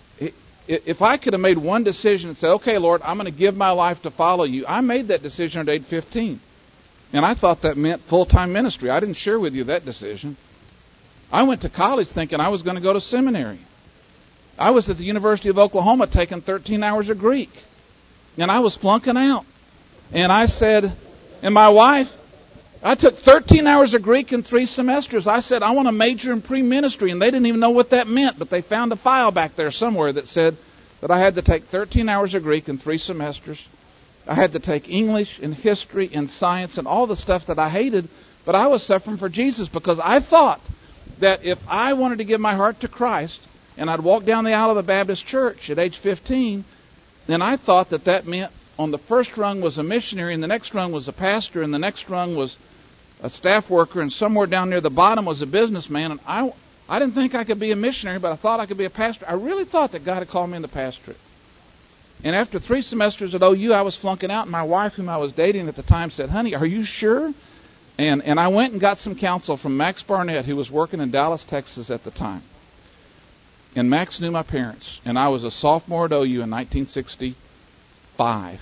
if I could have made one decision and said, okay, Lord, I'm going to give my life to follow you. I made that decision at age fifteen. And I thought that meant full-time ministry. I didn't share with you that decision. I went to college thinking I was going to go to seminary. I was at the University of Oklahoma taking thirteen hours of Greek. And I was flunking out. And I said, and my wife, I took thirteen hours of Greek in three semesters. I said, I want to major in pre-ministry, and they didn't even know what that meant, but they found a file back there somewhere that said that I had to take thirteen hours of Greek in three semesters. I had to take English and history and science and all the stuff that I hated, but I was suffering for Jesus because I thought that if I wanted to give my heart to Christ and I'd walk down the aisle of a Baptist church at age fifteen, then I thought that that meant on the first rung was a missionary, and the next rung was a pastor, and the next rung was a staff worker, and somewhere down near the bottom was a businessman. And I, I didn't think I could be a missionary, but I thought I could be a pastor. I really thought that God had called me in the pastorate. And after three semesters at O U, I was flunking out, and my wife, whom I was dating at the time, said, honey, are you sure? And and I went and got some counsel from Max Barnett, who was working in Dallas, Texas at the time. And Max knew my parents, and I was a sophomore at O U in nineteen sixty-five.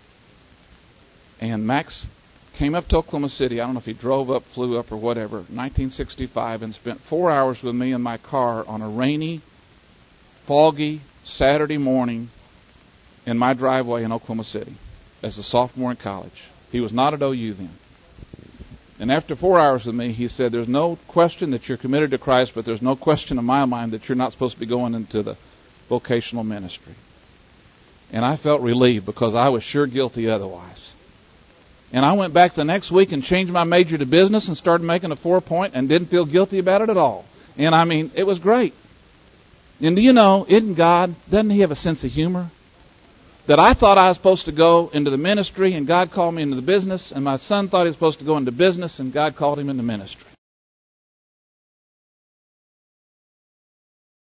And Max came up to Oklahoma City. I don't know if he drove up, flew up, or whatever, nineteen sixty-five, and spent four hours with me in my car on a rainy, foggy Saturday morning in my driveway in Oklahoma City as a sophomore in college. He was not at O U then. And after four hours with me, he said, there's no question that you're committed to Christ, but there's no question in my mind that you're not supposed to be going into the vocational ministry. And I felt relieved because I was sure guilty otherwise. And I went back the next week and changed my major to business and started making a four point and didn't feel guilty about it at all. And I mean, it was great. And do you know, isn't God, doesn't He have a sense of humor? That I thought I was supposed to go into the ministry and God called me into the business, and my son thought he was supposed to go into business and God called him into ministry.